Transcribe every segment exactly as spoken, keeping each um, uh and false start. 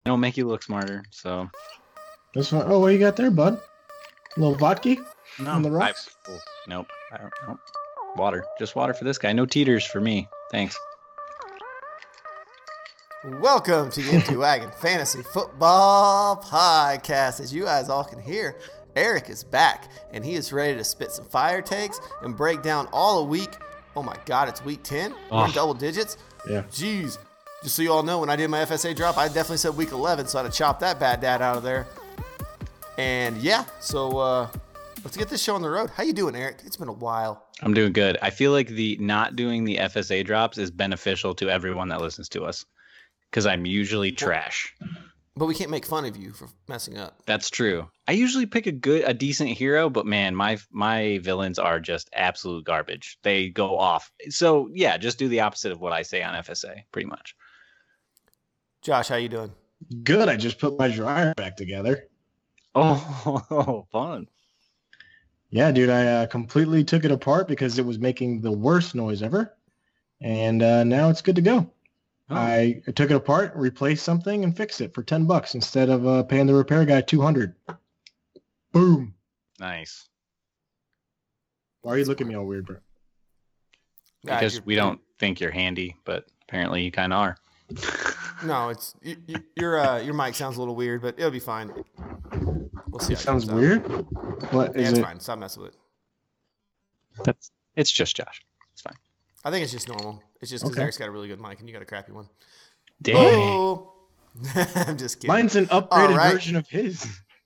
It'll make you look smarter. So. This one, oh, what you got there, bud? A little vodka No. on the rocks? I, oh, nope. I don't know. Water. Just water for this guy. No teeters for me. Thanks. Welcome to the Empty Wagon Fantasy Football Podcast. As you guys all can hear, Eric is back, and he is ready to spit some fire takes and break down all a week. Oh my God, it's week ten? We're in double digits? Yeah. Jeez. Just so you all know, when I did my F S A drop, I definitely said week eleven, so I had to chop that bad dad out of there. And yeah, so uh, let's get this show on the road. How you doing, Eric? It's been a while. I'm doing good. I feel like the not doing the F S A drops is beneficial to everyone that listens to us because I'm usually trash. But we can't make fun of you for messing up. That's true. I usually pick a good, a decent hero, but man, my my villains are just absolute garbage. They go off. So yeah, just do the opposite of what I say on F S A, pretty much. Josh, how you doing? Good. I just put my dryer back together. Oh, fun. Yeah, dude, I uh, completely took it apart because it was making the worst noise ever. And uh, now it's good to go. Oh. I took it apart, replaced something, and fixed it for ten bucks instead of uh, paying the repair guy two hundred. Boom. Nice. Why are you looking at me all weird, bro? Because uh, we don't think you're handy, but apparently you kind of are. No, it's you, you, your uh, your mic sounds a little weird, but it'll be fine. We'll see. It sounds it weird. What yeah, is it's it? fine. Stop messing with it. That's it's just Josh. It's fine. I think it's just normal. It's just because okay. Eric's got a really good mic and you got a crappy one. Dang. Oh. I'm just kidding. Mine's an upgraded right. version of his.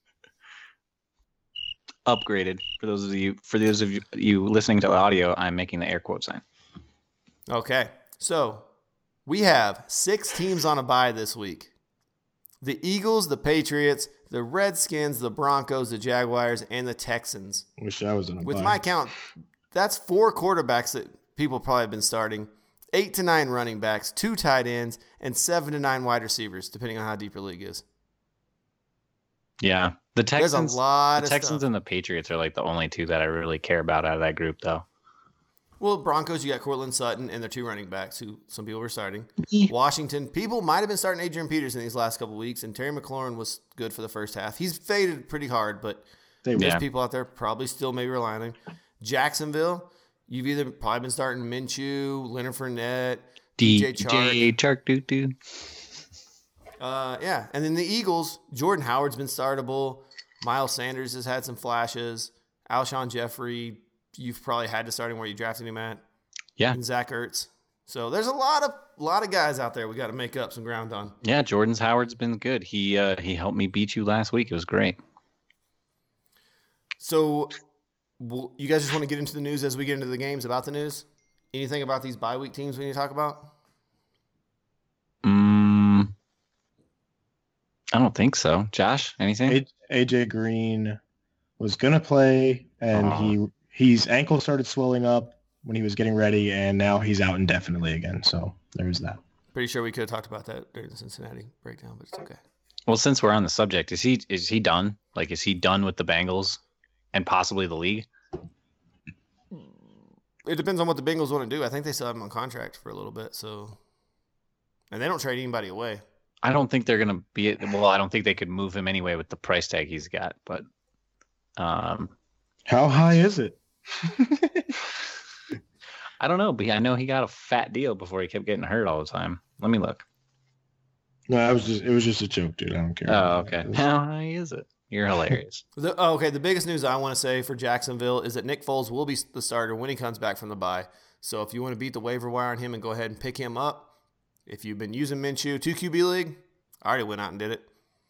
Upgraded for those of you for those of you, you listening to the audio. I'm making the air quote sign. Okay, so we have six teams on a bye this week. The Eagles, the Patriots, the Redskins, the Broncos, the Jaguars, and the Texans. Wish I was in a With bye. my count, that's four quarterbacks that people probably have been starting, eight to nine running backs, two tight ends, and seven to nine wide receivers, depending on how deep your league is. Yeah, the Texans, There's a lot the of Texans stuff. and the Patriots are like the only two that I really care about out of that group, though. Well, Broncos, you got Cortland Sutton and their two running backs, who some people were starting. Yeah. Washington, people might have been starting Adrian Peterson these last couple of weeks, and Terry McLaurin was good for the first half. He's faded pretty hard, but They there's Yeah. people out there probably still maybe relying on him. Jacksonville, you've either probably been starting Minshew, Leonard Fournette, D J Chark. Chark doo doo. Uh, yeah, and then the Eagles, Jordan Howard's been startable. Miles Sanders has had some flashes. Alshon Jeffrey, you've probably had to start him where you drafted him at. Yeah. And Zach Ertz. So there's a lot of lot of guys out there we got to make up some ground on. Yeah, Jordan's Howard's been good. He uh, he helped me beat you last week. It was great. So well, you guys just want to get into the news as we get into the games about the news? Anything about these bye week teams we need to talk about? Mm, I don't think so. Josh, anything? A J Green was gonna play, and Aw. he his ankle started swelling up when he was getting ready, and now he's out indefinitely again. So there's that. Pretty sure we could have talked about that during the Cincinnati breakdown, but it's okay. Well, since we're on the subject, is he is he done? Like, is he done with the Bengals and possibly the league? It depends on what the Bengals want to do. I think they still have him on contract for a little bit, so and they don't trade anybody away. I don't think they're gonna be. Well, I don't think they could move him anyway with the price tag he's got. But um, How high is it? I don't know. But I know he got a fat deal before he kept getting hurt all the time. Let me look. No, I was just it was just a joke, dude. I don't care. Oh, okay. How high is it? You're hilarious. The, oh, okay, the biggest news I want to say for Jacksonville is that Nick Foles will be the starter when he comes back from the bye. So if you want to beat the waiver wire on him and go ahead and pick him up, if you've been using Minshew, two Q B league, I already went out and did it.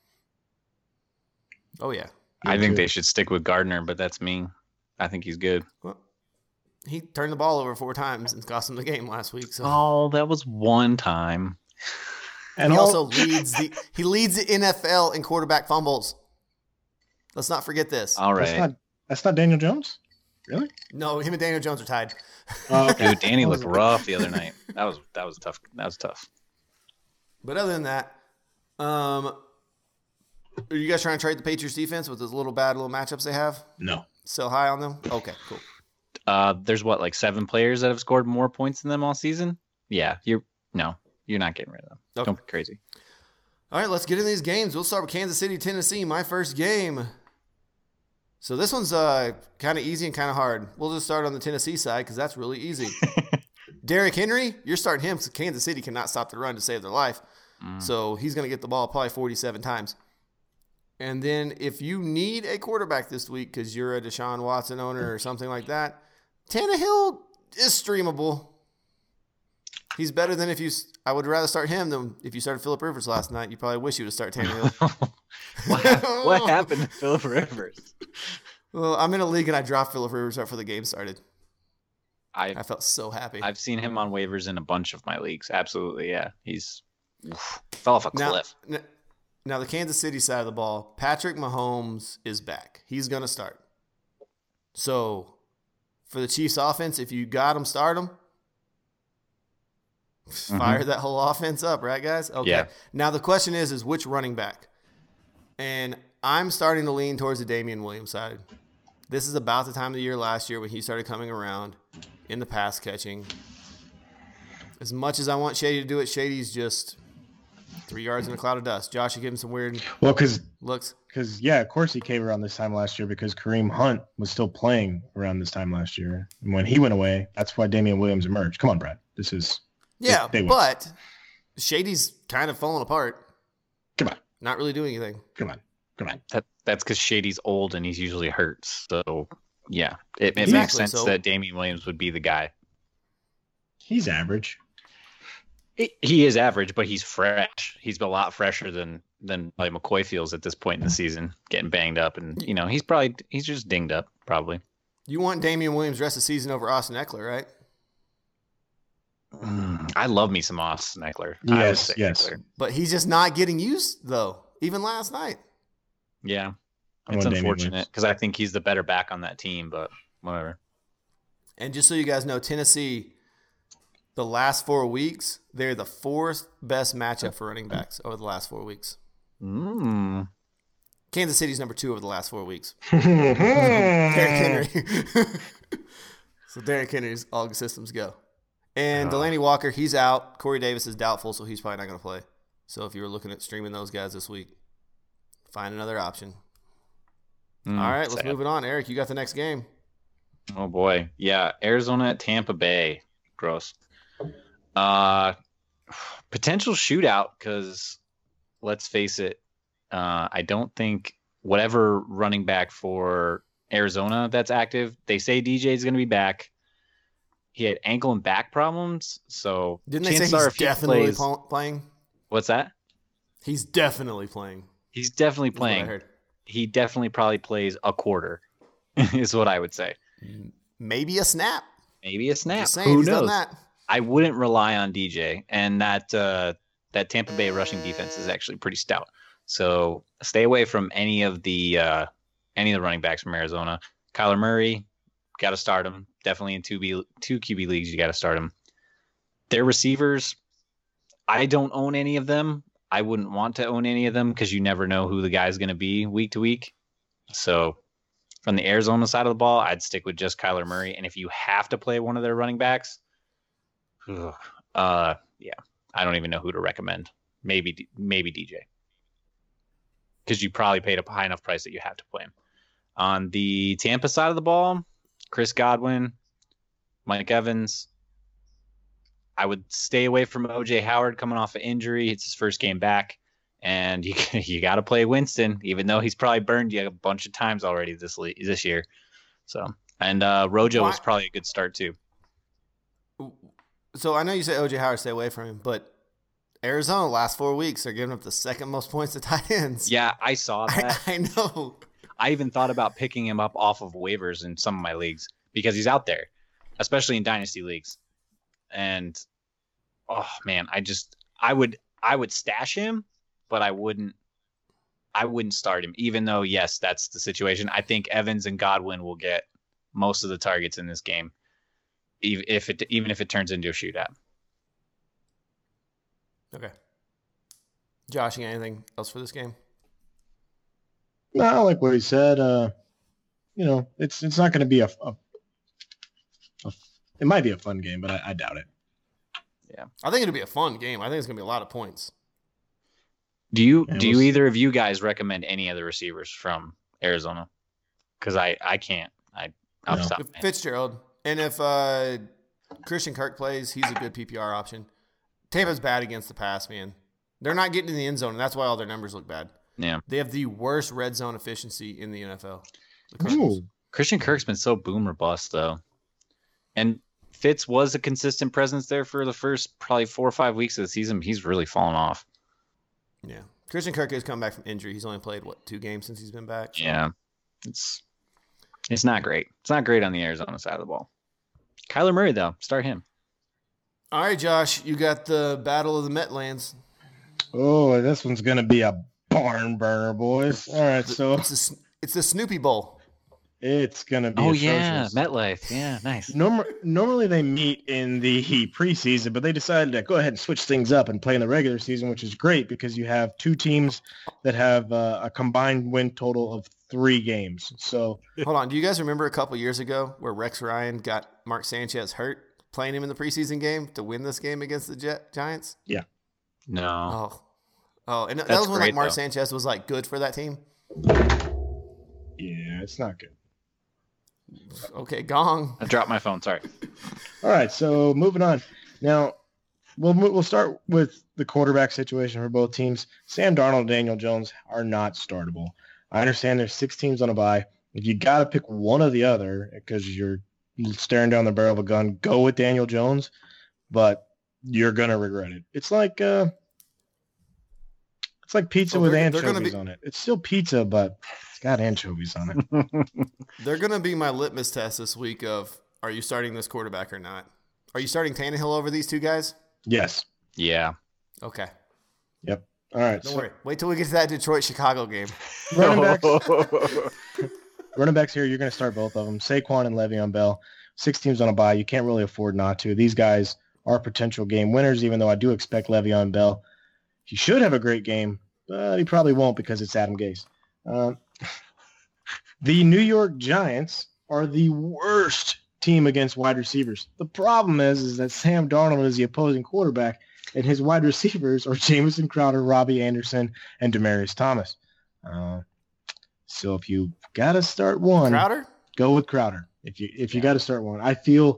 Oh, yeah. I Me think too. they should stick with Gardner, but that's me. I think he's good. Well, he turned the ball over four times and cost him the game last week. So Oh, that was one time. And he all- also leads the he leads the N F L in quarterback fumbles. Let's not forget this. All that's right. not that's not Daniel Jones, really? No, him and Daniel Jones are tied. Oh, okay. Dude, Danny looked rough the other night. That was that was tough. That was tough. But other than that, um, are you guys trying to trade the Patriots defense with those little bad little matchups they have? No. Sell high on them? Okay, cool. Uh, there's what, like seven players that have scored more points than them all season? Yeah, you're no, you're not getting rid of them. Okay. Don't be crazy. All right, let's get into these games. We'll start with Kansas City, Tennessee, my first game. So this one's uh, kind of easy and kind of hard. We'll just start on the Tennessee side because that's really easy. Derrick Henry, you're starting him because Kansas City cannot stop the run to save their life. Mm. So he's going to get the ball probably forty-seven times. And then if you need a quarterback this week because you're a Deshaun Watson owner or something like that, Tannehill is streamable. He's better than if you – I would rather start him than if you started Phillip Rivers last night. You probably wish you would have started Tannehill. what, what happened to Phillip Rivers? Well, I'm in a league and I dropped Phillip Rivers right before the game started. I I felt so happy. I've seen him on waivers in a bunch of my leagues. Absolutely, yeah. He's oof, fell off a now, cliff. Now, the Kansas City side of the ball, Patrick Mahomes is back. He's going to start. So, for the Chiefs offense, if you got him, start him. Fire mm-hmm. that whole offense up, right, guys? Okay. Yeah. Now, the question is, is which running back? And I'm starting to lean towards the Damian Williams side. This is about the time of the year last year when he started coming around in the pass catching. As much as I want Shady to do it, Shady's just three yards in a cloud of dust. Josh, you give him some weird well, cause, looks. Because, yeah, of course he came around this time last year because Kareem Hunt was still playing around this time last year. And when he went away, that's why Damian Williams emerged. Come on, Brad. This is – Yeah, they, they but Shady's kind of falling apart. Come on. Not really doing anything. Come on. Come on. That That's because Shady's old and he's usually hurt. So, yeah, it, it exactly. makes sense so, that Damian Williams would be the guy. He's average. He, he is average, but he's fresh. He's a lot fresher than than like McCoy feels at this point in the season, getting banged up. And, you know, he's probably – he's just dinged up, probably. You want Damian Williams rest of the season over Austin Eckler, right? Mm, I love me some Austin Eckler. Yes, yes. Eckler. But he's just not getting used, though, even last night. Yeah. It's unfortunate because I think he's the better back on that team, but whatever. And just so you guys know, Tennessee, the last four weeks, they're the fourth best matchup for running backs over the last four weeks. Mm. Kansas City's number two over the last four weeks. Derrick Henry. So Derrick Henry's all systems go. And oh. Delaney Walker, he's out. Corey Davis is doubtful, so he's probably not going to play. So if you were looking at streaming those guys this week, find another option. Mm, all right, let's sad. move it on. Eric, you got the next game. Oh, boy. Yeah, Arizona at Tampa Bay. Gross. Uh, potential shootout because, let's face it, uh, I don't think whatever running back for Arizona that's active, they say D J is going to be back. He had ankle and back problems, so didn't they say he's definitely he plays, playing? What's that? He's definitely playing. He's definitely playing. That's what I heard. He definitely probably plays a quarter, is what I would say. Maybe a snap. Maybe a snap. Just saying, Who he's knows? Done that. I wouldn't rely on D J, and that uh, that Tampa Bay rushing defense is actually pretty stout. So stay away from any of the uh, any of the running backs from Arizona. Kyler Murray, got to start him. Definitely in two B two Q B leagues, you got to start him. Their receivers, I don't own any of them. I wouldn't want to own any of them because you never know who the guy's going to be week to week. So from the Arizona side of the ball, I'd stick with just Kyler Murray. And if you have to play one of their running backs, ugh, uh, yeah, I don't even know who to recommend. Maybe maybe D J. Because you probably paid a high enough price that you have to play him. On the Tampa side of the ball, Chris Godwin, Mike Evans. I would stay away from O J Howard coming off an injury. It's his first game back. And you you got to play Winston, even though he's probably burned you a bunch of times already this this year. So And uh, Rojo Why? was probably a good start too. So I know you say O J Howard, stay away from him, but Arizona last four weeks they're giving up the second most points to tight ends. Yeah, I saw that. I, I know. I even thought about picking him up off of waivers in some of my leagues because he's out there, especially in dynasty leagues. And oh man, I just I would I would stash him, but I wouldn't I wouldn't start him, even though yes, that's the situation. I think Evans and Godwin will get most of the targets in this game, even if it even if it turns into a shootout. Okay. Josh, you got anything else for this game? No, I like what he said. Uh, you know, it's it's not going to be a, a, a. It might be a fun game, but I, I doubt it. Yeah, I think it'll be a fun game. I think it's going to be a lot of points. Do you Yeah, do we'll you see. either of you guys recommend any other receivers from Arizona? Because I I can't. I off the No. top If of my head. Fitzgerald. And if uh, Christian Kirk plays, he's a good P P R option. Tampa's bad against the pass, man. They're not getting in the end zone, and that's why all their numbers look bad. Yeah. They have the worst red zone efficiency in the N F L. The Cardinals. Ooh. Christian Kirk's been so boom or bust though, and Fitz was a consistent presence there for the first probably four or five weeks of the season. But he's really fallen off. Yeah. Christian Kirk has come back from injury. He's only played, what, two games since he's been back? So. Yeah, it's it's not great. It's not great on the Arizona side of the ball. Kyler Murray though, start him. All right, Josh, you got the Battle of the Metlands. Oh, this one's gonna be a barn burner, boys. All right, so It's the, it's the Snoopy Bowl. it's gonna be. Oh yeah, atrocious. MetLife. Yeah, nice. Norm- normally they meet in the preseason, but they decided to go ahead and switch things up and play in the regular season, which is great because you have two teams that have uh, a combined win total of three games. So Hold on. Do you guys remember a couple years ago where Rex Ryan got Mark Sanchez hurt playing him in the preseason game to win this game against the Jet Giants? No. Oh. Oh, and that That's was when like great, Mark though. Sanchez was like good for that team. yeah, it's not good. Okay, gong. I dropped my phone. Sorry. All right, so moving on. Now, we'll mo- we'll start with the quarterback situation for both teams. Sam Darnold and Daniel Jones are not startable. I understand there's six teams on a bye. If you got to pick one or the other because you're staring down the barrel of a gun, go with Daniel Jones, but you're gonna regret it. It's like uh, it's like pizza Oh, with they're- they're gonna anchovies be- on it. It's still pizza, but it's got anchovies on it. They're going to be my litmus test this week of, are you starting this quarterback or not? Are you starting Tannehill over these two guys? Yes. Yeah. Okay. All right. Don't so worry. Wait till we get to that Detroit-Chicago game. running backs. Running backs here, you're going to start both of them. Saquon and Le'Veon Bell. Six teams on a bye. You can't really afford not to. These guys are potential game winners, even though I do expect Le'Veon Bell. He should have a great game, but he probably won't because it's Adam Gase. Um, the New York Giants are the worst team against wide receivers. The problem is, is that Sam Darnold is the opposing quarterback, and his wide receivers are Jamison Crowder, Robbie Anderson, and Demaryius Thomas. Uh, so if you got to start one, Crowder? go with Crowder. If you if you got to start one, I feel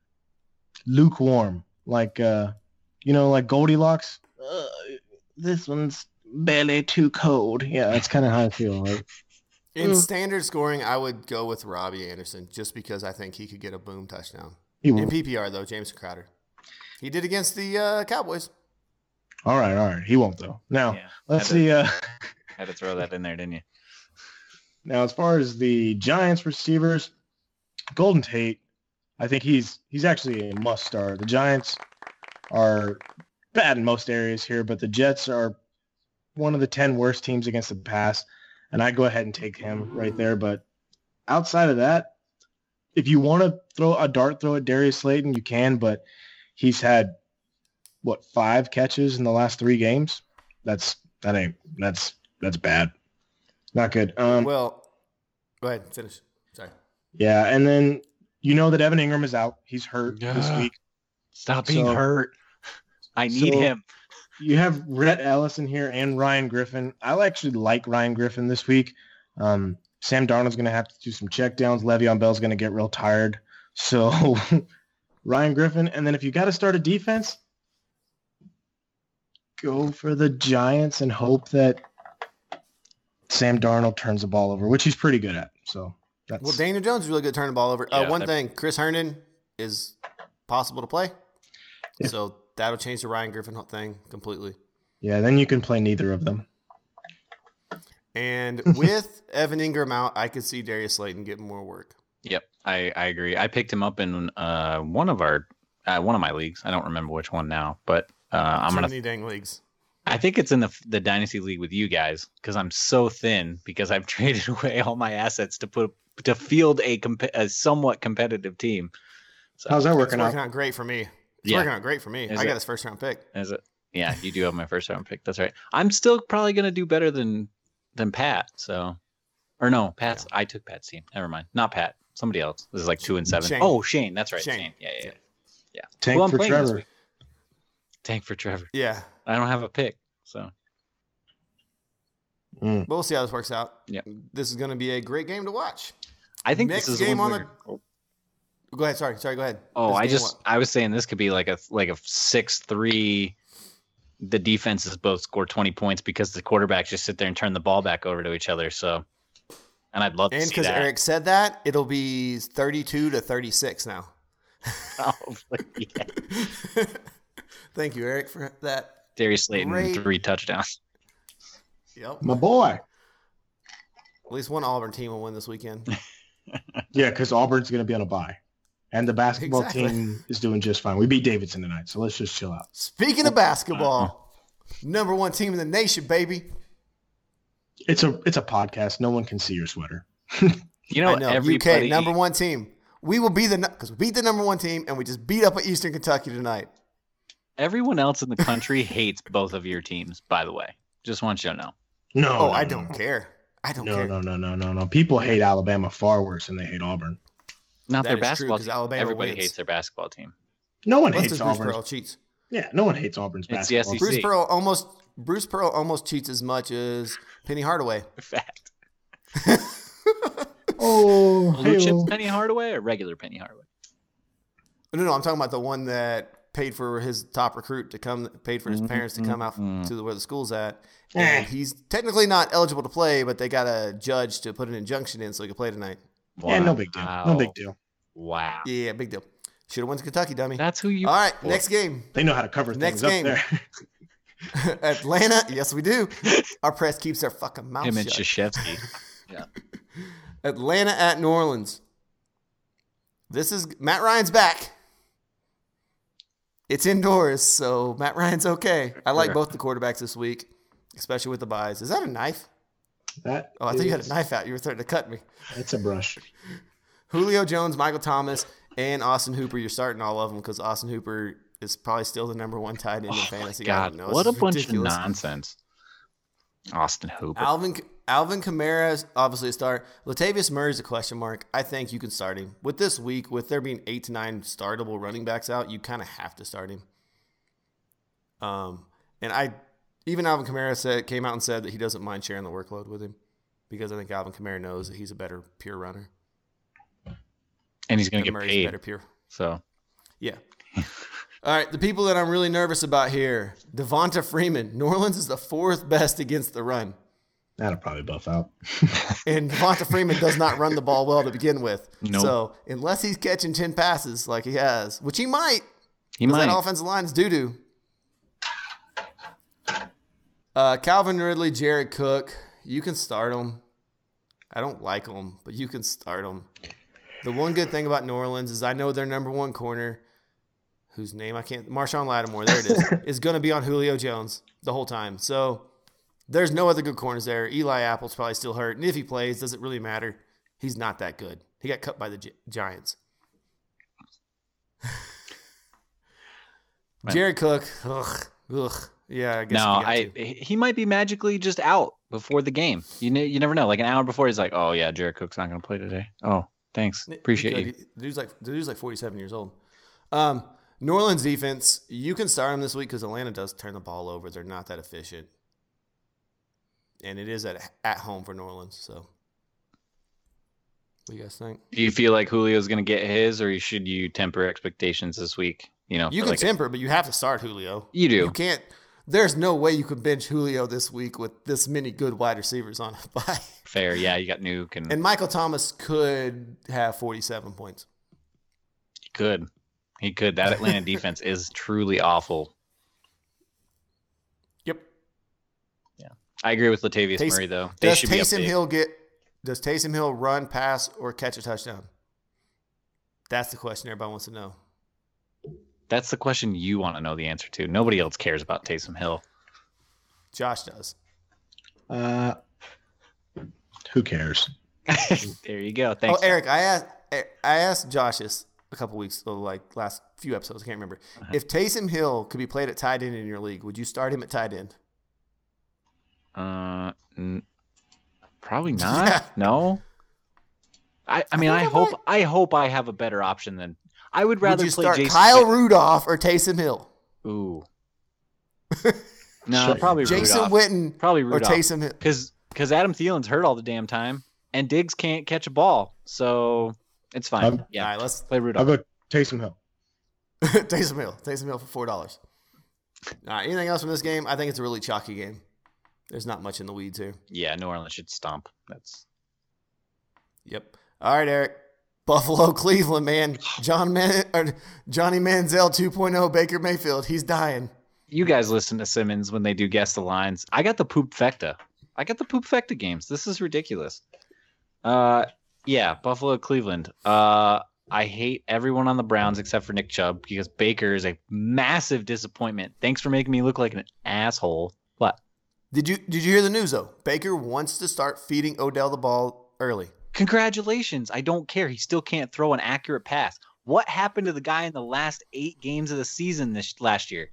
lukewarm, like uh, you know, like Goldilocks. Uh, this one's barely too cold. Yeah, that's kind of how I feel. Like, In Mm. standard scoring, I would go with Robbie Anderson just because I think he could get a boom touchdown. he In won't. P P R, though, James Crowder. He did against the uh, Cowboys. All right, all right. He won't though. Now Yeah. let's Had to- see. Uh, Had to throw that in there, didn't you? now as far as the Giants receivers, Golden Tate, I think he's he's actually a must start. The Giants are bad in most areas here, but the Jets are one of the ten worst teams against the pass, and I'd go ahead and take him right there. But outside of that, if you want to throw a dart throw at Darius Slayton, you can, but he's had what five catches in the last three games. That's that ain't that's that's bad. Not good. Um, Well, go ahead. Finish. Sorry. yeah, and then you know that Evan Ingram is out. He's hurt this Yeah. week. Stop being So- hurt. I need so- him. You have Rhett Ellison here and Ryan Griffin. I actually like Ryan Griffin this week. Um, Sam Darnold's going to have to do some checkdowns. Le'Veon Bell's going to get real tired. So Ryan Griffin. And then if you got to start a defense, go for the Giants and hope that Sam Darnold turns the ball over, which he's pretty good at. So that's Well, Daniel Jones is really good at turning the ball over. Uh, Yeah, one that- thing, Chris Herndon is possible to play. Yeah. So that'll change the Ryan Griffin thing completely. yeah. Then you can play neither of them. And with Evan Ingram out, I could see Darius Slayton getting more work. Yep, I, I agree. I picked him up in uh, one of our uh, one of my leagues. I don't remember which one now, but uh, I'm Too gonna. many dang leagues. I think it's in the the dynasty league with you guys because I'm so thin because I've traded away all my assets to put to field a comp- a somewhat competitive team. So How's that It's working working out? out great for me. It's Yeah. working out great for me. Is I got it? his first round pick. is it? Yeah, you do have my first round pick. That's right. I'm still probably gonna do better than than Pat. So, or no, Pat's. I took Pat's team. Never mind. Not Pat. Somebody else. This is like two and seven. Shane. Oh, Shane. That's right. Shane. Shane. Yeah, yeah, yeah. yeah. Tank Who I'm for playing this Trevor. week. Tank for Trevor. Yeah. I don't have a pick, so Mm. But we'll see how this works out. Yeah. This is going to be a great game to watch. I think Next this is game one on where- the. Go ahead. Sorry. Sorry. Go ahead. Oh, This I game just what? I was saying this could be like a like a six three. The defenses both score twenty points because the quarterbacks just sit there and turn the ball back over to each other. So, and I'd love to And see because that. Eric said that, it'll be thirty-two to thirty-six now. Probably, yeah. Thank you, Eric, for that. Darius Slayton Great. three touchdowns. Yep. My boy. At least one Auburn team will win this weekend. Yeah, because Auburn's going to be on a bye. And the basketball Exactly. team is doing just fine. We beat Davidson tonight, so let's just chill out. Speaking of basketball, number one team in the nation, baby. It's a it's a podcast. No one can see your sweater. You know, I know. everybody. U K, number one team. We will be the because we beat the number one team and we just beat up Eastern Kentucky tonight. Everyone else in the country hates both of your teams. By the way, just want you to know. No. Oh, no, I no, don't no. care. I don't No, care. no, no, no, no, no. People hate Alabama far worse than they hate Auburn. Not That their is true, basketball 'cause team. Alabama Everybody wins. hates their basketball team. No one Unless hates there's Bruce Auburn's. Pearl cheats. Yeah, no one hates Auburn's It's the basketball. S E C. Bruce Pearl almost Bruce Pearl almost cheats as much as Penny Hardaway. Fact. Oh, Blue hey, chips Penny Hardaway or regular Penny Hardaway? No, no, I'm talking about the one that paid for his top recruit to come, paid for his parents to come out to the, where the school's at. And Eh. he's technically not eligible to play, but they got a judge to put an injunction in so he can play tonight. yeah, no big deal. No big deal. Wow. Yeah, big deal. Should have went to Kentucky, dummy. That's who you. All right, for. next game. They know how to cover Next things game. up there. Atlanta, yes, we do. Our press keeps their fucking mouth Him and shut. Krzyzewski. Yeah. Atlanta at New Orleans. This is Matt Ryan's back. It's indoors, so Matt Ryan's okay. I like Sure. both the quarterbacks this week, especially with the buys. Is that a knife? That Oh, I thought you had is- a knife out. You were threatening to cut me. It's a brush. Julio Jones, Michael Thomas, and Austin Hooper. You're starting all of them because Austin Hooper is probably still the number one tight end in Oh my fantasy. I God, don't know. what a It's bunch ridiculous. of nonsense. Austin Hooper. Alvin Alvin Kamara is obviously a start. Latavius Murray is a question mark. I think you can start him. With this week, with there being eight to nine startable running backs out, you kind of have to start him. Um, and I even Alvin Kamara said came out and said that he doesn't mind sharing the workload with him because I think Alvin Kamara knows that he's a better pure runner. and he's going to And get Murray's paid. better pure. So Yeah. All right, the people that I'm really nervous about here, Devonta Freeman. New Orleans is the fourth best against the run. That'll probably buff out. And Devonta Freeman does not run the ball well to begin with. Nope. So unless he's catching ten passes like he has, which he might, he 'cause might. that offensive line is doo-doo. Uh, Calvin Ridley, Jared Cook, you can start them. I don't like them, but you can start them. The one good thing about New Orleans is I know their number one corner, whose name I can't, Marshawn Lattimore, there it is, is going to be on Julio Jones the whole time. So there's no other good corners there. Eli Apple's probably still hurt. And if he plays, doesn't really matter. He's not that good. He got cut by the Gi- Giants. Jared Cook, ugh, ugh. Yeah, I guess. No, you got I to. he might be magically just out before the game. You ne- you never know. Like an hour before, he's like, "Oh yeah, Jared Cook's not going to play today." Oh, thanks, appreciate He you. could. The dude's like the dude's like forty-seven years old. Um, New Orleans defense, you can start them this week because Atlanta does turn the ball over. They're not that efficient, and it is at at home for New Orleans. So, what do you guys think? Do you feel like Julio's going to get his, or should you temper expectations this week? You know, You for can like a- temper, but you have to start Julio. You do. You can't. There's no way you could bench Julio this week with this many good wide receivers on a bye. fair. Yeah, you got Nuke and, And Michael Thomas could have forty-seven points. he could. He could. That Atlanta defense is truly awful. Yep. I agree with Latavius Tays- Murray though. They Does should be up Taysom big. Hill get? Does Taysom Hill run, pass, or catch a touchdown? That's the question everybody wants to know. That's the question you want to know the answer to. Nobody else cares about Taysom Hill. Josh does. Uh, who cares? There you go. Thanks. oh, Eric, I asked. I asked Josh this a couple weeks, so like last few episodes. I can't remember. Uh-huh. If Taysom Hill could be played at tight end in your league, would you start him at tight end? Uh, n- probably not. Yeah. No. I, I mean, think I I hope might. I hope I have a better option than I would rather Would you play start Jason. Kyle Rudolph or Taysom Hill? Ooh. No, Sure. probably Jason Rudolph. Witten Probably or Rudolph. Taysom Hill? Because because Adam Thielen's hurt all the damn time, and Diggs can't catch a ball, so it's fine. Um, yeah, All right, let's play Rudolph. I'll go Taysom Hill. Taysom Hill. Taysom Hill for four dollars. All right, anything else from this game? I think it's a really chalky game. There's not much in the weeds here. Yeah, New Orleans should stomp. That's Yep. All right, Eric. Buffalo, Cleveland, man. John Man or Johnny Manziel two point oh, Baker Mayfield. He's dying. You guys listen to Simmons when they do guess the lines. I got the poop fecta. I got the poop fecta games. This is ridiculous. Uh, yeah, Buffalo, Cleveland. Uh, I hate everyone on the Browns except for Nick Chubb because Baker is a massive disappointment. Thanks for making me look like an asshole. What? Did you did you hear the news though? Baker wants to start feeding Odell the ball early. Congratulations. I don't care. He still can't throw an accurate pass. What happened to the guy in the last eight games of the season this last year?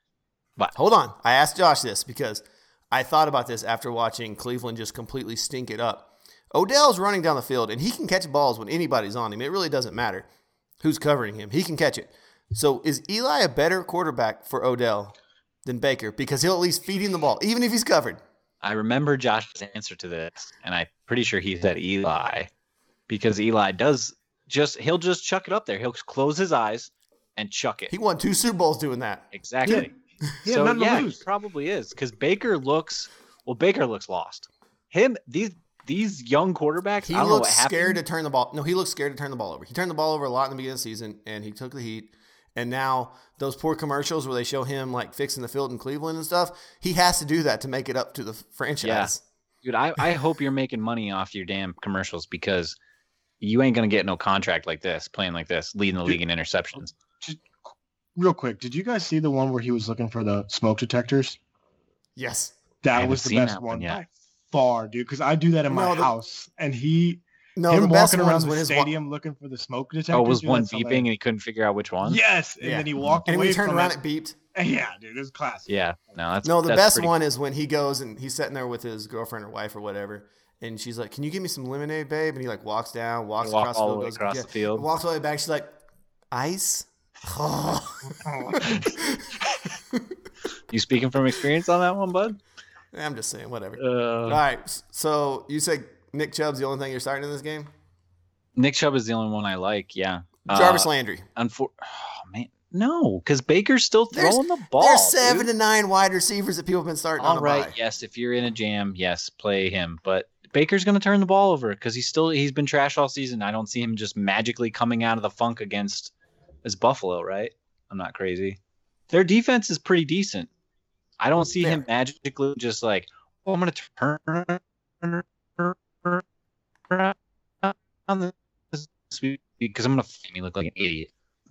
But hold on. I asked Josh this because I thought about this after watching Cleveland just completely stink it up. Odell's running down the field, and he can catch balls when anybody's on him. It really doesn't matter who's covering him. He can catch it. So is Eli a better quarterback for Odell than Baker? Because he'll at least feed him the ball, even if he's covered. I remember Josh's answer to this, and I'm pretty sure he said Eli, because Eli does just, he'll just chuck it up there. He'll close his eyes and chuck it. He won two Super Bowls doing that. Exactly. Yeah, so, nothing to yeah, lose. he probably is, because Baker looks, well, Baker looks lost. Him, these these young quarterbacks, He I don't know what looks happened. scared to turn the ball. No, he looks scared to turn the ball over. He turned the ball over a lot in the beginning of the season, and he took the heat. And now those poor commercials where they show him like fixing the field in Cleveland and stuff, he has to do that to make it up to the franchise. Dude, I, I hope you're making money off your damn commercials, because you ain't going to get no contract like this, playing like this, leading the league in interceptions. Just real quick, did you guys see the one where he was looking for the smoke detectors? Yes. I That haven't was the seen best that one one yet. by far, dude. Because I do that in No, my the- house, and he No, him the best walking one around is the when his wa- stadium looking for the smoke detectors. Oh, was dude, one that's beeping and hilarious. he couldn't figure out which one? Yes, and Yeah. then he walked and away when he turned from around, it. it beeped. Yeah, dude, it was classic. Yeah. No, that's No, the that's best pretty- one is when he goes and he's sitting there with his girlfriend or wife or whatever, and she's like, "Can you give me some lemonade, babe?" And he like walks down, walks Walk across all the the way field, goes, across yeah, the field. walks all the way back. She's like, "Ice." You speaking from experience on that one, bud? I'm just saying, whatever. Uh, All right, so you said Nick Chubb's the only thing you're starting in this game? Nick Chubb is the only one I like. Yeah. Jarvis Uh, Landry. unfor- oh, man. No, because Baker's still There's- throwing the ball. There's seven dude. to nine wide receivers that people have been starting on All a right. bye. Yes. If you're in a jam, yes, play him. But Baker's going to turn the ball over because he's still, he's been trash all season. I don't see him just magically coming out of the funk against this Buffalo, right? I'm not crazy. Their defense is pretty decent. I don't see him magically just like, oh, I'm going to turn around this week because I'm going to make me look like an idiot.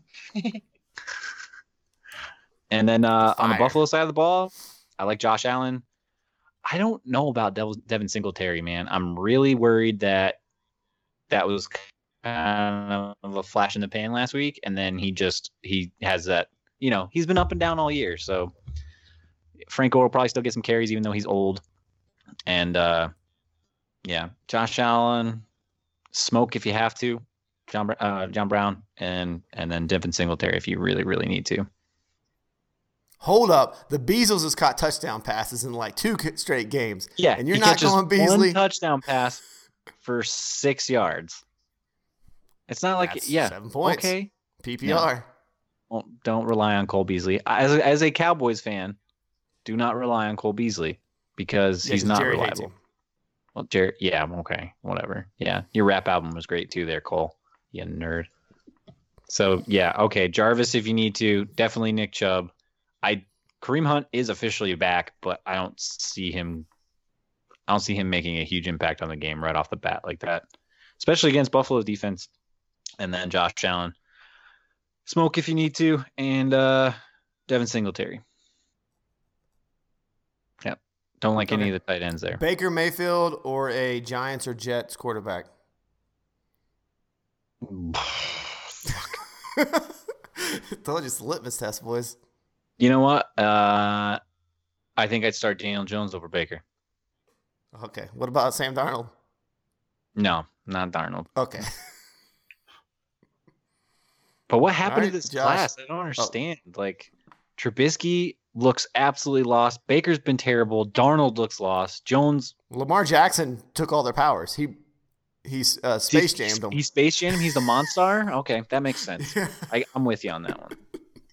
And then uh, on the Fire. Buffalo side of the ball, I like Josh Allen. I don't know about Dev- Devin Singletary, man. I'm really worried that that was kind of a flash in the pan last week, and then he just he has that, you know, he's been up and down all year. So Franco will probably still get some carries, even though he's old. And uh, yeah, Josh Allen, smoke if you have to, John uh, John Brown, and and then Devin Singletary if you really really need to. Hold up. The Beasles has caught touchdown passes in like two c- straight games. Yeah, And you're he not catches going Beasley. One touchdown pass for six yards. It's not like That's yeah, seven points. okay. P P R. Well, don't rely on Cole Beasley. As a, as a Cowboys fan, do not rely on Cole Beasley because Yeah, he's 'cause not Jerry hates reliable. him. Well, Jared, yeah, okay, whatever. Yeah, your rap album was great too, there, Cole. You nerd. So yeah, okay, Jarvis, if you need to, definitely Nick Chubb. I Kareem Hunt is officially back, but I don't see him. I don't see him making a huge impact on the game right off the bat like that, especially against Buffalo's defense. And then Josh Allen, smoke if you need to, and uh, Devin Singletary. Yep, don't like any Okay. of the tight ends there. Baker Mayfield or a Giants or Jets quarterback? Told you it's a litmus test, boys. You know what? Uh, I think I'd start Daniel Jones over Baker. Okay. What about Sam Darnold? No, not Darnold. Okay. But what happened All right, to this Josh. class? I don't understand. Like Trubisky, looks absolutely lost. Baker's been terrible. Darnold looks lost. Jones. Lamar Jackson took all their powers. He he's uh, space jammed them. He space jammed him. He's the Monstar. Okay, that makes sense. I, I'm with you on that one.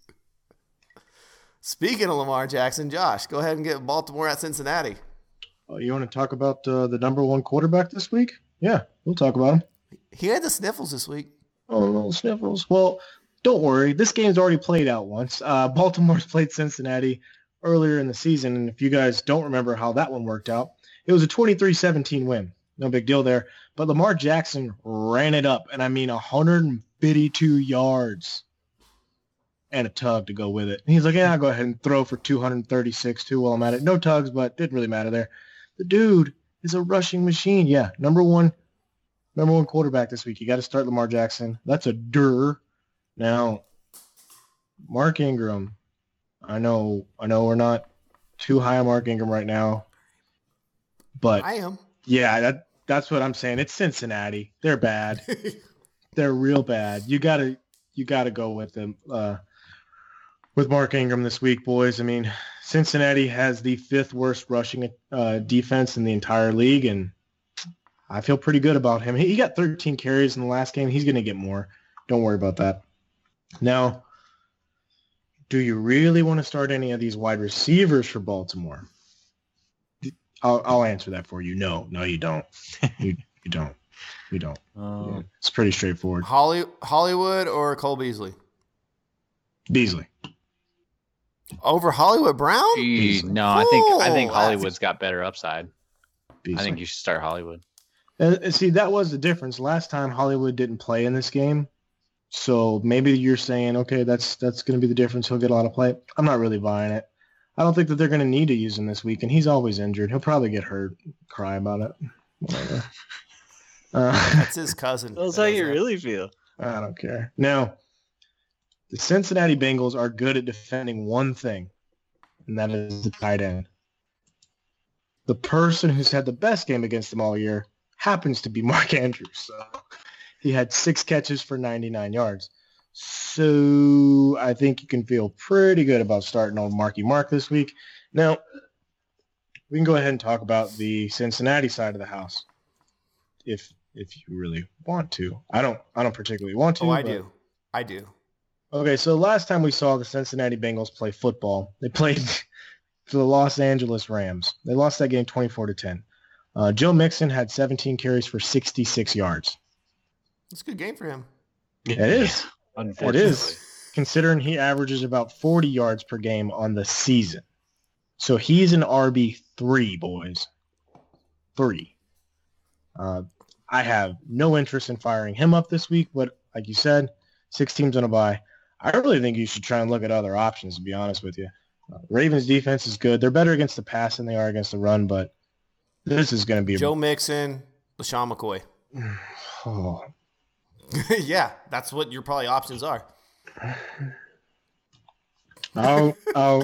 Speaking of Lamar Jackson, Josh, go ahead and get Baltimore at Cincinnati. Oh, you want to talk about uh, the number one quarterback this week? Yeah, we'll talk about him. He had the sniffles this week. Oh, little sniffles. Well, don't worry. This game's already played out once. Uh, Baltimore's played Cincinnati earlier in the season, and if you guys don't remember how that one worked out, it was a twenty-three seventeen win. No big deal there. But Lamar Jackson ran it up, and I mean one hundred fifty-two yards and a tug to go with it. And he's like, yeah, I'll go ahead and throw for two hundred thirty-six too while I'm at it. No tugs, but didn't really matter there. The dude is a rushing machine. Yeah, number one number one quarterback this week. You got to start Lamar Jackson. That's a dur. Now, Mark Ingram, I know I know we're not too high on Mark Ingram right now, but I am. Yeah, that that's what I'm saying. It's Cincinnati. They're bad. They're real bad. You gotta you gotta go with them uh, with Mark Ingram this week, boys. I mean, Cincinnati has the fifth worst rushing uh, defense in the entire league, and I feel pretty good about him. He, he got thirteen carries in the last game. He's gonna get more. Don't worry about that. Now, do you really want to start any of these wide receivers for Baltimore? I'll, I'll answer that for you. No, no, you don't. You you don't. You don't. Um, Yeah, it's pretty straightforward. Holly, Hollywood or Cole Beasley? Beasley. Over Hollywood Brown? gee, no, I think I think Ooh, Hollywood's got better upside. Beasley. I think you should start Hollywood. Uh, and see, that was the difference. Last time Hollywood didn't play in this game. So maybe you're saying, okay, that's that's going to be the difference. He'll get a lot of play. I'm not really buying it. I don't think that they're going to need to use him this week, and he's always injured. He'll probably get hurt, cry about it. Whatever. Uh, That's his cousin. That's how you really feel. I don't care. Now, the Cincinnati Bengals are good at defending one thing, and that is the tight end. The person who's had the best game against them all year happens to be Mark Andrews. So he had six catches for ninety-nine yards. So I think you can feel pretty good about starting on Marky Mark this week. Now, we can go ahead and talk about the Cincinnati side of the house, if if you really want to. I don't. I don't particularly want to. Oh, I but... do. I do. Okay, so last time we saw the Cincinnati Bengals play football, they played the Los Angeles Rams. They lost that game twenty-four to ten. Uh, Joe Mixon had seventeen carries for sixty-six yards. It's a good game for him. It is. It Unfortunately. is, considering he averages about forty yards per game on the season. So he's an R B three, boys. Three. Uh, I have no interest in firing him up this week, but like you said, six teams on a bye. I really think you should try and look at other options, to be honest with you. Uh, Ravens defense is good. They're better against the pass than they are against the run, but this is going to be Joe Mixon, LaShawn McCoy. Oh. Yeah, that's what your probably options are. I'll, I'll,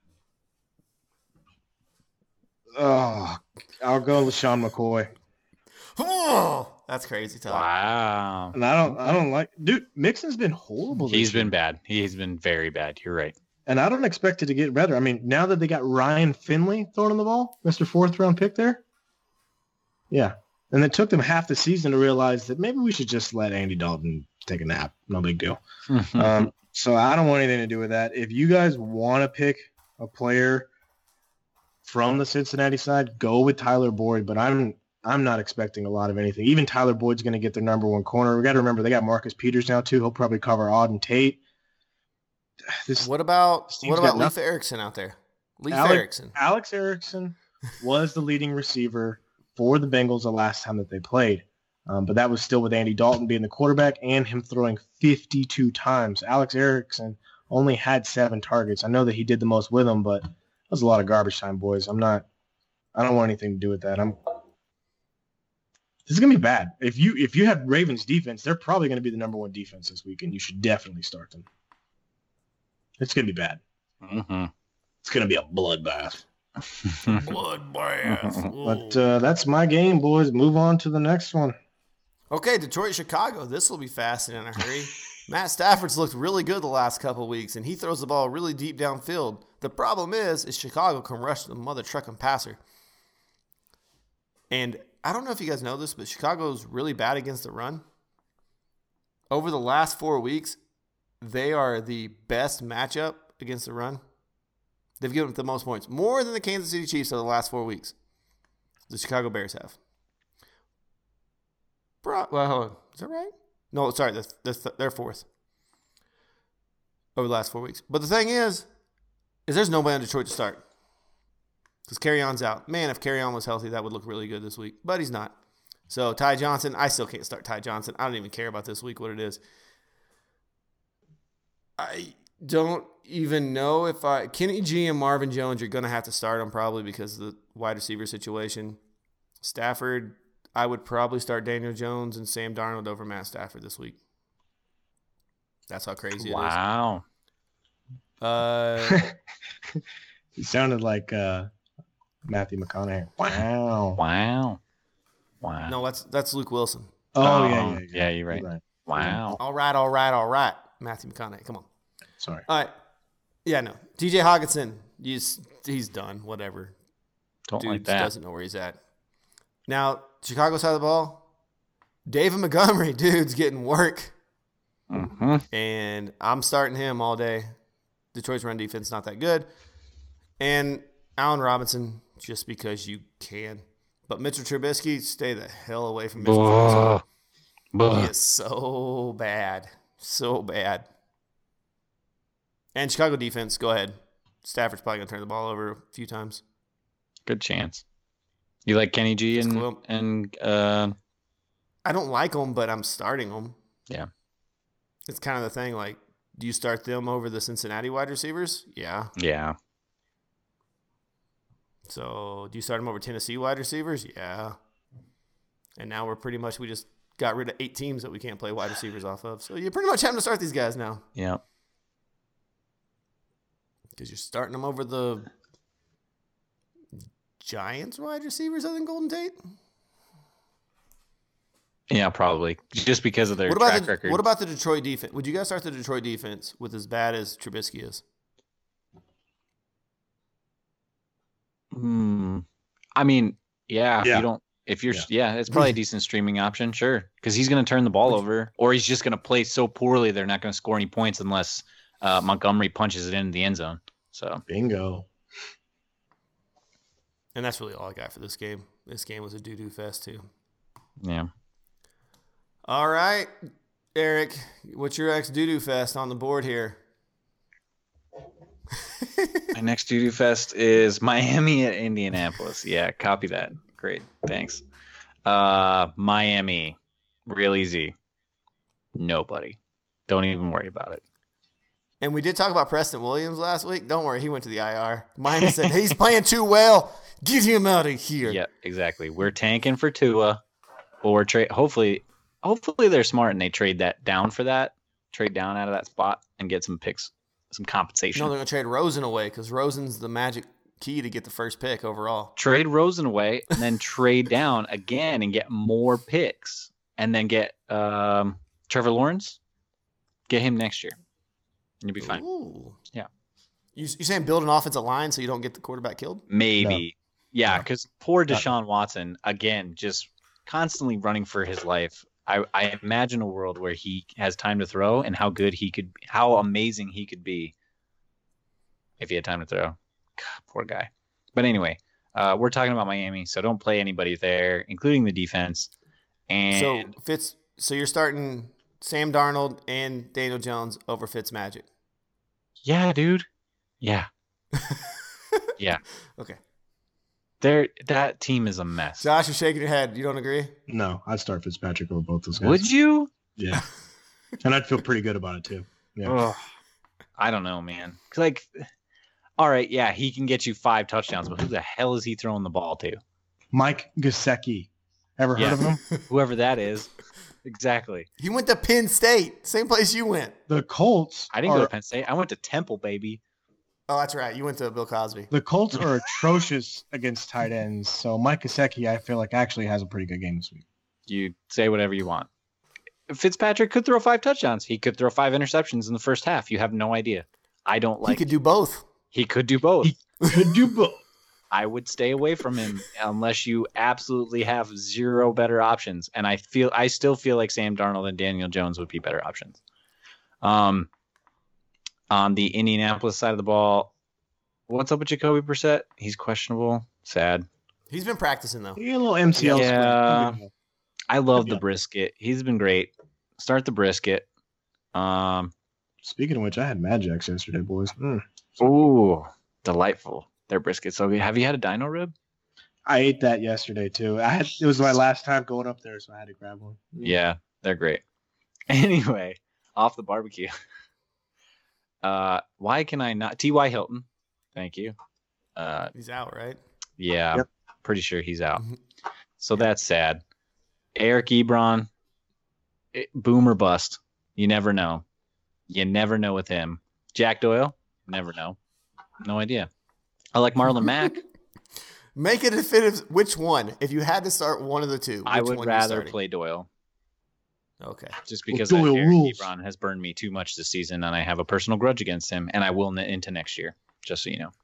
oh, I'll go LaShawn McCoy. Oh, that's crazy talk. Wow. And I don't, I don't like, dude. Mixon's been horrible. This He's year. been bad. He's been very bad. You're right. And I don't expect it to get better. I mean, now that they got Ryan Finley throwing the ball, Mister Fourth round pick there. Yeah. And it took them half the season to realize that maybe we should just let Andy Dalton take a nap. No big deal. um, so I don't want anything to do with that. If you guys want to pick a player from the Cincinnati side, go with Tyler Boyd. But I'm I'm not expecting a lot of anything. Even Tyler Boyd's going to get their number one corner. We got to remember they got Marcus Peters now too. He'll probably cover Auden Tate. This, What about team's what got about Leif nothing. Erickson out there? Leif Alex, Erickson. Alex Erickson was the leading receiver for the Bengals the last time that they played. Um, but that was still with Andy Dalton being the quarterback and him throwing fifty-two times. Alex Erickson only had seven targets. I know that he did the most with them, but that was a lot of garbage time, boys. I'm not – I don't want anything to do with that. I'm – This is going to be bad. If you if you have Ravens defense, they're probably going to be the number one defense this week, and you should definitely start them. It's going to be bad. Mm-hmm. It's going to be a bloodbath. Bloodbath. But uh, that's my game, boys. Move on to the next one. Okay, Detroit, Chicago. This will be fast and in a hurry. Matt Stafford's looked really good the last couple of weeks, and he throws the ball really deep downfield. The problem is, is Chicago can rush the mother trucking passer. And I don't know if you guys know this, but Chicago's really bad against the run. Over the last four weeks, they are the best matchup against the run. They've given up the most points, more than the Kansas City Chiefs over the last four weeks. The Chicago Bears have. Bro, well, hold on. Is that right? No, sorry, they're, they're, they're fourth over the last four weeks. But the thing is, is there's nobody on Detroit to start because Carry-On's out. Man, if Carry-On was healthy, that would look really good this week. But he's not. So Ty Johnson, I still can't start Ty Johnson. I don't even care about this week what it is. I don't even know if I – Kenny G and Marvin Jones, you're going to have to start them probably because of the wide receiver situation. Stafford – I would probably start Daniel Jones and Sam Darnold over Matt Stafford this week. That's how crazy it wow. is. Uh, he sounded like uh, Matthew McConaughey. Wow. Wow. Wow. No, that's that's Luke Wilson. Oh, Oh, yeah, yeah, yeah. yeah, you're right. You're right. Wow. All right, all right, all right. Matthew McConaughey, come on. Sorry. All right. Yeah, no. T J Hawkinson, he's, he's done. Whatever. Don't Dude like that. doesn't know where he's at. Now, Chicago side of the ball, David Montgomery, dude's getting work. Mm-hmm. And I'm starting him all day. Detroit's run defense not that good. And Allen Robinson, just because you can. But Mitchell Trubisky, stay the hell away from Mitchell Trubisky. He is so bad. So bad. And Chicago defense, go ahead. Stafford's probably going to turn the ball over a few times. Good chance. You like Kenny G and cool. and uh, I don't like them, but I'm starting them. Yeah. It's kind of the thing, like, do you start them over the Cincinnati wide receivers? Yeah. Yeah. So do you start them over Tennessee wide receivers? Yeah. And now we're pretty much, we just got rid of eight teams that we can't play wide receivers off of. So you're pretty much having to start these guys now. Yeah. Because you're starting them over the Giants wide receivers other than Golden Tate? Yeah, probably. Just because of their What about track the, record. what about the Detroit defense? Would you guys start the Detroit defense with as bad as Trubisky is? Hmm. I mean, yeah, if Yeah. you don't if you're Yeah. yeah, it's probably a decent streaming option, sure. Because he's gonna turn the ball over. Or he's just gonna play so poorly they're not gonna score any points unless uh, Montgomery punches it into the end zone. So Bingo. And that's really all I got for this game. This game was a doo-doo fest, too. yeah. All right, Eric, what's your ex doo-doo fest on the board here? My next doo-doo fest is Miami at Indianapolis. Yeah, copy that. Great. Thanks. Uh Miami. Real easy. Nobody. Don't even worry about it. And we did talk about Preston Williams last week. Don't worry, he went to the I R. Miami said, he's playing too well. Get him out of here. Yeah, exactly. We're tanking for Tua. Or trade hopefully hopefully they're smart and they trade that down for that. Trade down out of that spot and get some picks, some compensation. No, they're going to trade Rosen away because Rosen's the magic key to get the first pick overall. Trade Rosen away and then trade down again and get more picks. And then get um, Trevor Lawrence. Get him next year. And you'll be fine. Ooh. Yeah. You, you saying build an offensive line so you don't get the quarterback killed? Maybe. Yeah, No. because poor Deshaun Watson, again, just constantly running for his life. I, I imagine a world where he has time to throw and how good he could, how amazing he could be if he had time to throw. God, poor guy. But anyway, uh, we're talking about Miami, so don't play anybody there, including the defense. And So Fitz, so you're starting Sam Darnold and Daniel Jones over Fitzmagic. yeah, dude. Yeah. Yeah. Okay. There, that team is a mess. Josh, you're shaking your head. You don't agree? No, I'd start Fitzpatrick over both those guys. Would you? Yeah. And I'd feel pretty good about it, too. Yeah. Ugh. I don't know, man. 'Cause, like, all right, yeah, he can get you five touchdowns, but who the hell is he throwing the ball to? Mike Gesicki. Ever Yeah. heard of him? Whoever that is. Exactly. He went to Penn State, same place you went. The Colts I didn't are, go to Penn State. I went to Temple, baby. Oh, that's right. You went to Bill Cosby. the Colts are atrocious against tight ends. So Mike Gesicki, I feel like, actually has a pretty good game this week. You say whatever you want. Fitzpatrick could throw five touchdowns. He could throw five interceptions in the first half. You have no idea. I don't like. He could do both. He could do both. He could do both. I would stay away from him unless you absolutely have zero better options. And I feel I still feel like Sam Darnold and Daniel Jones would be better options. Um, on the Indianapolis side of the ball, what's up with Jacoby Brissett? He's questionable. Sad. He's been practicing though. He had a little M C L. Yeah. Square. I love Yeah. the brisket. He's been great. Start the brisket. Um, Speaking of which, I had Mad Jacks yesterday, boys. Mm. ooh, delightful. Their brisket's so good. Have you had a dino rib? I ate that yesterday too. I had it was my last time going up there, so I had to grab one. Yeah, they're great. Anyway, off the barbecue. Uh, why can I not? T Y. Hilton. Thank you. Uh, He's out, right? yeah, Yep. pretty sure he's out. Mhm. So that's sad. Eric Ebron, it, boom or bust. You never know. You never know with him. Jack Doyle, never know. No idea. I like Marlon Mack. Make a definitive. Which one? If you had to start one of the two, which I would one you rather starting? play Doyle Okay. just because Doyle Eric rules. Ebron has burned me too much this season, and I have a personal grudge against him, and I will n- into next year. Just so you know.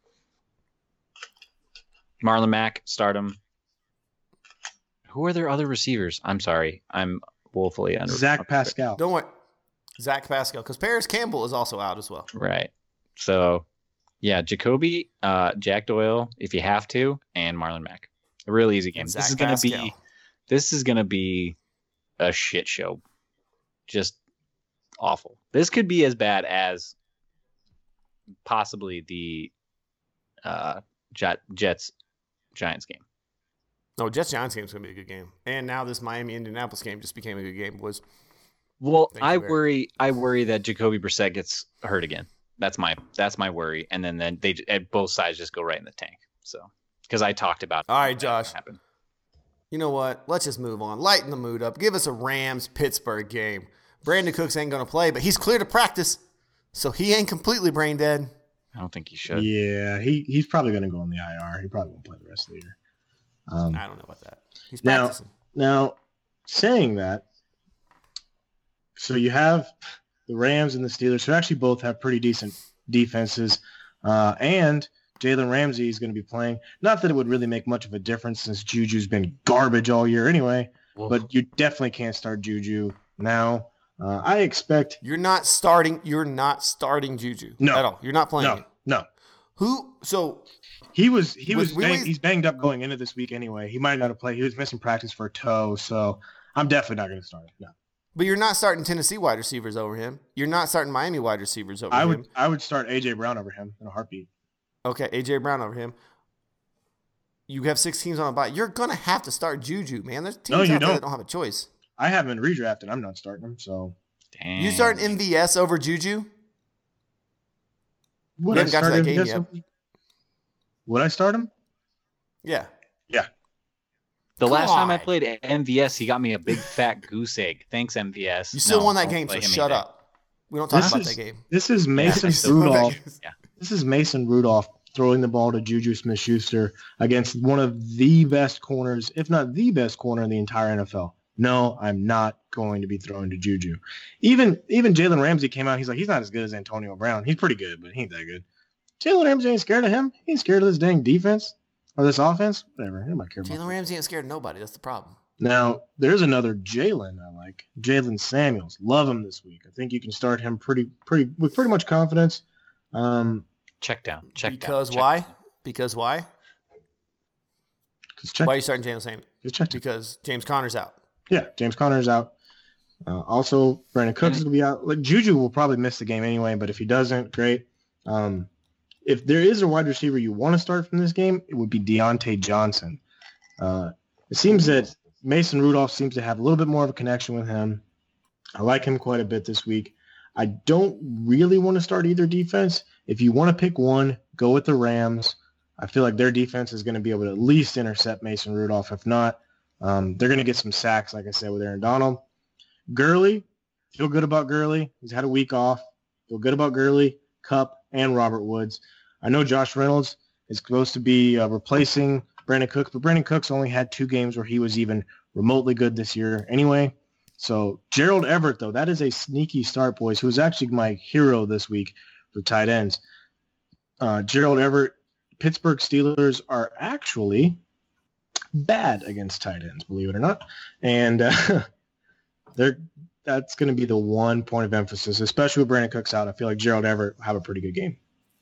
Marlon Mack, start him. Who are their other receivers? I'm sorry, I'm woefully under. Zach Pascal. Don't worry. Zach Pascal, because Paris Campbell is also out as well. Right. So, yeah, Jacoby, uh, Jack Doyle, if you have to, and Marlon Mack. A really easy game. And This Zach is gonna Pascal. be. This is gonna be a shit show. Just awful. This could be as bad as possibly the uh, Jet, Jets Giants game. No, Jets Giants game is going to be a good game. And now this Miami Indianapolis game just became a good game, boys. Well, Thank I you, Eric. worry. I worry that Jacoby Brissett gets hurt again. That's my that's my worry. And then then they at both sides just go right in the tank. So because I talked about All right, that Josh. happened. You know what? Let's just move on. Lighten the mood up. Give us a Rams-Pittsburgh game. Brandon Cooks ain't going to play, but he's clear to practice, so he ain't completely brain dead. I don't think he should. Yeah, he, he's probably going to go on the I R. He probably won't play the rest of the year. Um, I don't know about that. He's Now- practicing. Now, saying that, so you have the Rams and the Steelers, who actually both have pretty decent defenses, uh, and Jalen Ramsey is going to be playing. Not that it would really make much of a difference since Juju's been garbage all year anyway, but you definitely can't start Juju now. Uh, I expect You're not starting. You're not starting Juju No. at all. You're not playing. no, him. no. Who? So He was he Was- was we bang, always- he's banged up going into this week anyway. He might not have played. He was missing practice for a toe, so I'm definitely not going to start him. No. But you're not starting Tennessee wide receivers over him. You're not starting Miami wide receivers over I him. would I would start A J Brown over him in a heartbeat. Okay, A J Brown over him. You have six teams on a bye. You're gonna have to start Juju, man. There's teams No, you out there don't. that don't have a choice. I have him in redraft and I'm not starting him. So Damn. You start M V S over Juju? would We I haven't got to start that him? game Yes, yet. so- Would I start him? Yeah. The last time I God. played M V S, he got me a big fat goose egg. Thanks, M V S. You still No, won that don't game, so play him shut either. up. We don't talk This about is- that game. This is Mason I still- Rudolph. Yeah. This is Mason Rudolph throwing the ball to Juju Smith-Schuster against one of the best corners, if not the best corner in the entire N F L. No, I'm not going to be throwing to Juju. Even even Jalen Ramsey came out. He's like, he's not as good as Antonio Brown. He's pretty good, but he ain't that good. Jalen Ramsey ain't scared of him. He ain't scared of this dang defense or this offense. Whatever. Nobody care about Jalen that. Ramsey ain't scared of nobody. That's the problem. Now, there's another Jalen I like. Jalen Samuels. Love him this week. I think you can start him pretty pretty with pretty much confidence. Um, Check down. Check because down. check why? down. Because why? just check. Why are you starting Jalen Samuels? Just check. Because James Conner's out. Yeah, James Conner's out. Uh, also, Brandon Cooks will be out. Like Juju will probably miss the game anyway, but if he doesn't, great. Um, if there is a wide receiver you want to start from this game, it would be Deontay Johnson. Uh, it seems that Mason Rudolph seems to have a little bit more of a connection with him. I like him quite a bit this week. I don't really want to start either defense. If you want to pick one, go with the Rams. I feel like their defense is going to be able to at least intercept Mason Rudolph. If not, um, they're going to get some sacks, like I said, with Aaron Donald. Gurley, feel good about Gurley. He's had a week off. Feel good about Gurley, Kupp, and Robert Woods. I know Josh Reynolds is supposed to be uh, replacing Brandon Cooks, but Brandon Cooks only had two games where he was even remotely good this year anyway. So Gerald Everett, though, that is a sneaky start, boys, who's actually my hero this week for tight ends. Uh, Gerald Everett, Pittsburgh Steelers are actually bad against tight ends, believe it or not. And uh, they're that's going to be the one point of emphasis, especially with Brandon Cooks out. I feel like Gerald Everett will have a pretty good game.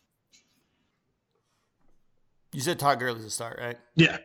You said Todd Gurley's a start, right? Yeah.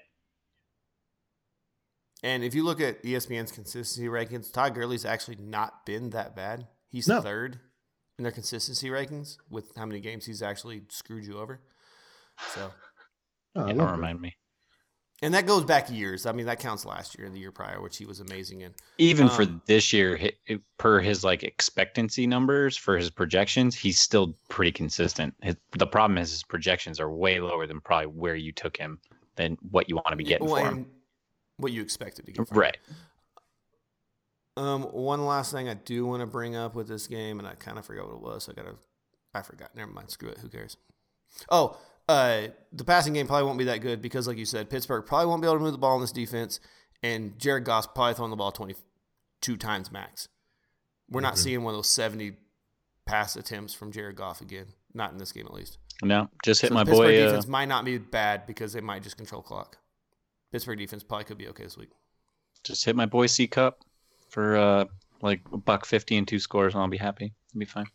And if you look at E S P N's consistency rankings, Todd Gurley's actually not been that bad. He's No. third in their consistency rankings with how many games he's actually screwed you over. So, Oh, I Yeah, love don't that. remind me. and that goes back years. I mean, that counts last year and the year prior, which he was amazing in. Even for Um, this year, hi- it- per his like expectancy numbers for his projections, he's still pretty consistent. His, the problem is his projections are way lower than probably where you took him than what you want to be getting Well, for him. and what you expected to get from Right. him. Um, one last thing I do want to bring up with this game, and I kind of forgot what it was. So I gotta, I forgot. Never mind. Screw it. Who cares? Oh, uh, the passing game probably won't be that good because, like you said, Pittsburgh probably won't be able to move the ball in this defense, and Jared Goff's probably throwing the ball twenty-two times max. We're not Mhm. seeing one of those seventy pass attempts from Jared Goff again. Not in this game, at least. No, just hit So my the Pittsburgh boy. Uh, defense might not be bad because they might just control clock. Pittsburgh defense probably could be okay this week. just hit my boy C Cup for uh like a buck fifty and two scores, and I'll be happy. It'll be fine.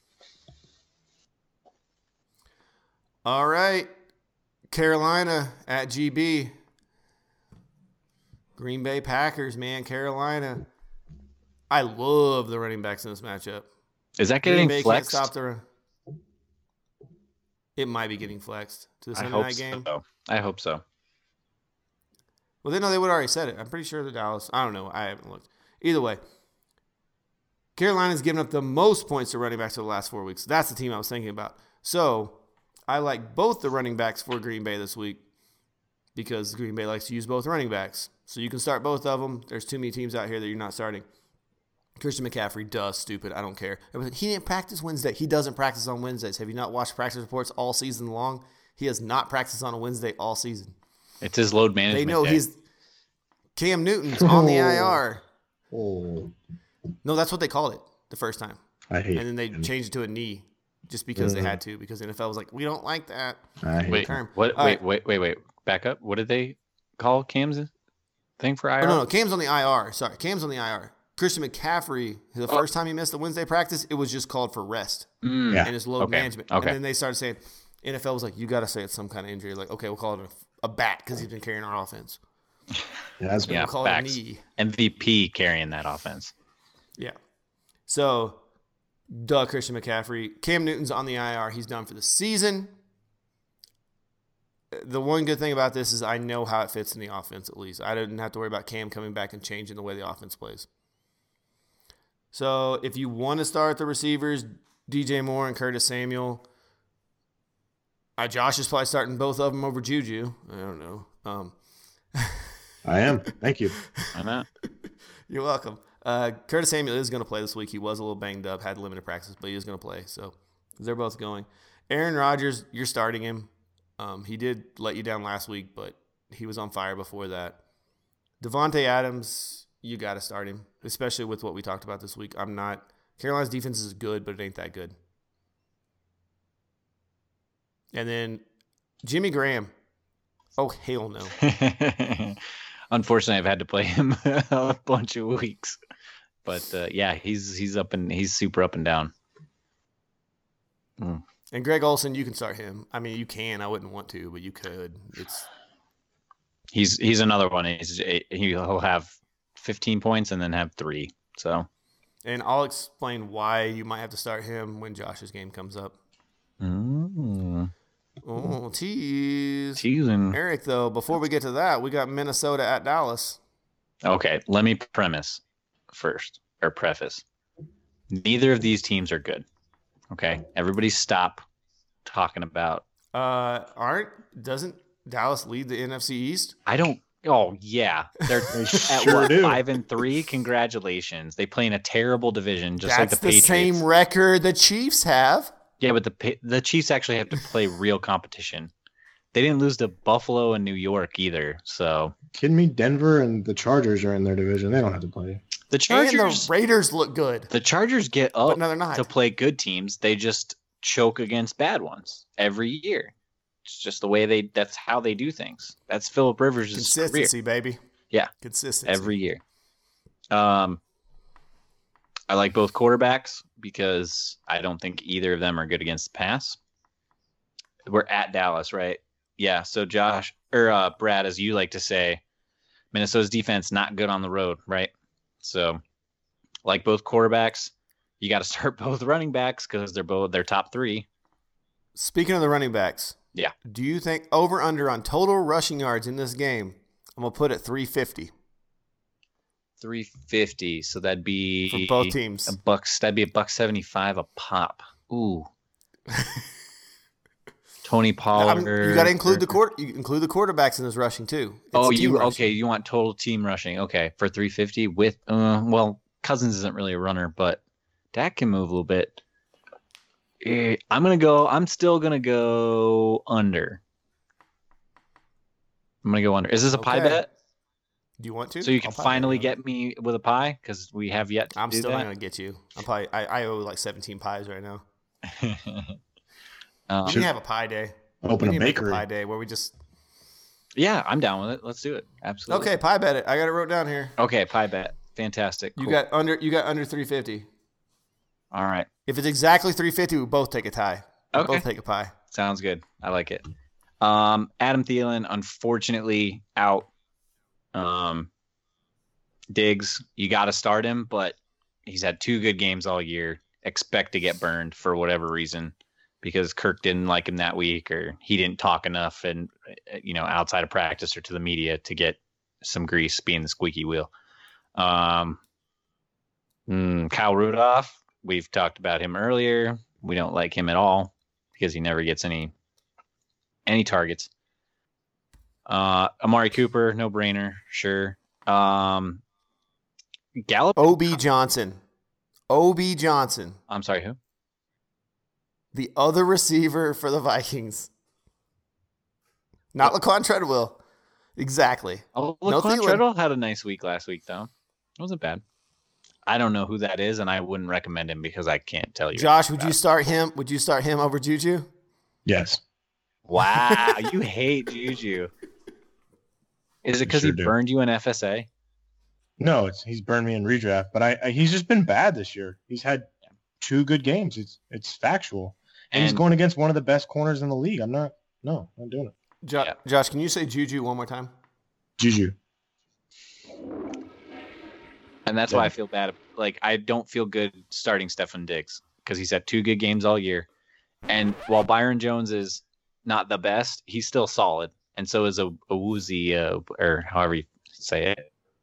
All right. Carolina at G B. Green Bay Packers, man. Carolina. I love the running backs in this matchup. Is that Green getting Bay flexed? can't stop the run. It might be getting flexed to the I Sunday hope night game. so. I hope so. Well, they know they would already said it. I'm pretty sure the Dallas. I don't know. I haven't looked. Either way, Carolina's given up the most points to running backs over the last four weeks. That's the team I was thinking about. So I like both the running backs for Green Bay this week because Green Bay likes to use both running backs. So you can start both of them. There's too many teams out here that you're not starting. Christian McCaffrey, duh, stupid. I don't care. He didn't practice Wednesday. He doesn't practice on Wednesdays. Have you not watched practice reports all season long? He has not practiced on a Wednesday all season. It's his load management. They know day. he's Cam Newton's on the I R. Oh, No, that's what they called it the first time. I hate And then they him. changed it to a knee just because Mhm. they had to, because the N F L was like, we don't like that. I hate Wait, term. what? All Wait, right. wait, wait, wait. Back up. What did they call Cam's thing for I R? Oh, no, no, Cam's on the I R. Sorry, Cam's on the I R. Christian McCaffrey, the Oh. first time he missed the Wednesday practice, it was just called for rest Mm. Yeah. and his load Okay, management. okay. And then they started saying, N F L was like, you got to say it's some kind of injury. Like, okay, we'll call it a, a bat because he's been carrying our offense. Yeah, that's Yeah, We'll call facts. it a knee. M V P carrying that offense. Yeah. So, duh, Christian McCaffrey. Cam Newton's on the I R. He's done for the season. The one good thing about this is I know how it fits in the offense, at least. I didn't have to worry about Cam coming back and changing the way the offense plays. So, if you want to start the receivers, D J Moore and Curtis Samuel, uh, Josh is probably starting both of them over Juju. I don't know. Um, I am. Thank you. Why not? You're welcome. Uh, Curtis Samuel is going to play this week. He was a little banged up, had limited practice, but he is going to play. So they're both going. Aaron Rodgers, you're starting him. Um, he did let you down last week, but he was on fire before that. Devontae Adams, you got to start him, especially with what we talked about this week. I'm not. Carolina's defense is good, but it ain't that good. And then Jimmy Graham. Oh, hell no. Unfortunately, I've had to play him a bunch of weeks, but uh, yeah, he's he's up and he's super up and down. Mm. And Greg Olsen, you can start him. I mean, you can. I wouldn't want to, but you could. It's He's he's another one. He's, he'll have fifteen points and then have three. So And I'll explain why you might have to start him when Josh's game comes up. mm. Oh, tease. teasing. Eric, though, before we get to that, we got Minnesota at Dallas. Okay, let me premise first or preface. Neither of these teams are good. Okay, everybody stop talking about. Uh, aren't doesn't Dallas lead the N F C East? I don't. Oh yeah, they're They at sure what do. five and three. Congratulations, they play in a terrible division, just That's like the, the Patriots. same record the Chiefs have. Yeah, but the Pa- the Chiefs actually have to play real competition. They didn't lose to Buffalo and New York either, so Kidding me? Denver and the Chargers are in their division. They don't have to play. The Chargers and the Raiders look good. The Chargers get up but no, they're not. to play good teams. They just choke against bad ones every year. It's just the way they. That's how they do things. That's Philip Rivers' consistency, career. baby. Yeah, consistency every year. Um, I like both quarterbacks because I don't think either of them are good against the pass. We're at Dallas, right? Yeah. So Josh or uh, Brad, as you like to say, Minnesota's defense not good on the road, right? So, like both quarterbacks, you got to start both running backs because they're both their top three. Speaking of the running backs, yeah. Do you think over under on total rushing yards in this game? I'm gonna put it three fifty. three fifty. So that'd be for both teams. A bucks. That'd be a buck seventy-five a pop. Ooh. Tony Pollard. I mean, you got to include the court. You include the quarterbacks in this rushing too. It's oh, you rushing. Okay? You want total team rushing? Okay, for three fifty with uh, well, Cousins isn't really a runner, but Dak can move a little bit. Eh, I'm gonna go. I'm still gonna go under. I'm gonna go under. Is this a pie Okay. bet? Do you want to? So you can I'll pie finally bet. get me with a pie because we have yet to I'm do still that. not gonna get you. I'm probably. I, I owe like seventeen pies right now. um, We need to have a pie day. Open we a need to make bakery. pie day where we just. yeah, I'm down with it. Let's do it. Absolutely. Okay, pie bet it. I got it wrote down here. Okay, pie bet. Fantastic. You Cool. got under. You got under three fifty. All right. If it's exactly three fifty, we both take a tie. We Okay. both take a pie. Sounds good. I like it. Um, Adam Thielen, unfortunately, out. Um, Diggs, you got to start him, but he's had two good games all year. Expect to get burned for whatever reason because Kirk didn't like him that week or he didn't talk enough and, you know, outside of practice or to the media to get some grease being the squeaky wheel. Um, mm, Kyle Rudolph, we've talked about him earlier. We don't like him at all because he never gets any any targets. Uh, Amari Cooper, no brainer, sure. Um, Gallup. O B Johnson. O B Johnson. I'm sorry, who? The other receiver for the Vikings. Not Laquan Treadwell. Exactly. Oh, No Laquan Thielen. Treadwell had a nice week last week, though. It wasn't bad. I don't know who that is, and I wouldn't recommend him because I can't tell you. Josh, would you start him? Would you start him over Juju? Yes. Wow, you hate Juju. Is it because Sure he do. burned you in F S A? No, it's he's burned me in redraft, but I, I he's just been bad this year. He's had two good games. It's it's factual, and, he's And- going against one of the best corners in the league. I'm not. No, I'm not doing it. Jo- Yeah. Josh, can you say Juju one more time? Juju. And that's Yeah. why I feel bad. Like, I don't feel good starting Stefan Diggs because he's had two good games all year. And while Byron Jones is not the best, he's still solid. And so is a, a woozy, uh, or however you say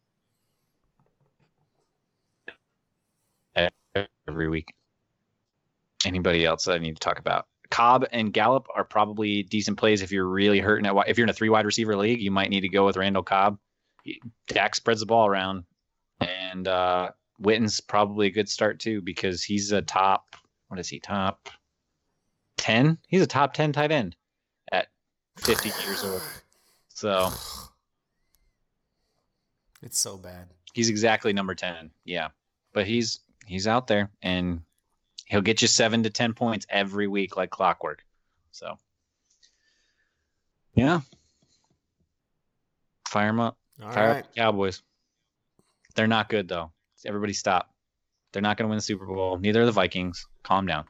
it, every week. Anybody else that I need to talk about? Cobb and Gallup are probably decent plays if you're really hurting at wide. If you're in a three wide receiver league, you might need to go with Randall Cobb. Dak spreads the ball around. And uh, Witten's probably a good start too because he's a top. What is he? Top ten? He's a top ten tight end at fifty years old. So It's so bad. he's exactly number ten. Yeah, but he's he's out there and he'll get you seven to ten points every week like clockwork. So yeah, fire him up. All Fire right. up the Cowboys. They're not good, though. Everybody stop. They're not going to win the Super Bowl. Neither are the Vikings. Calm down.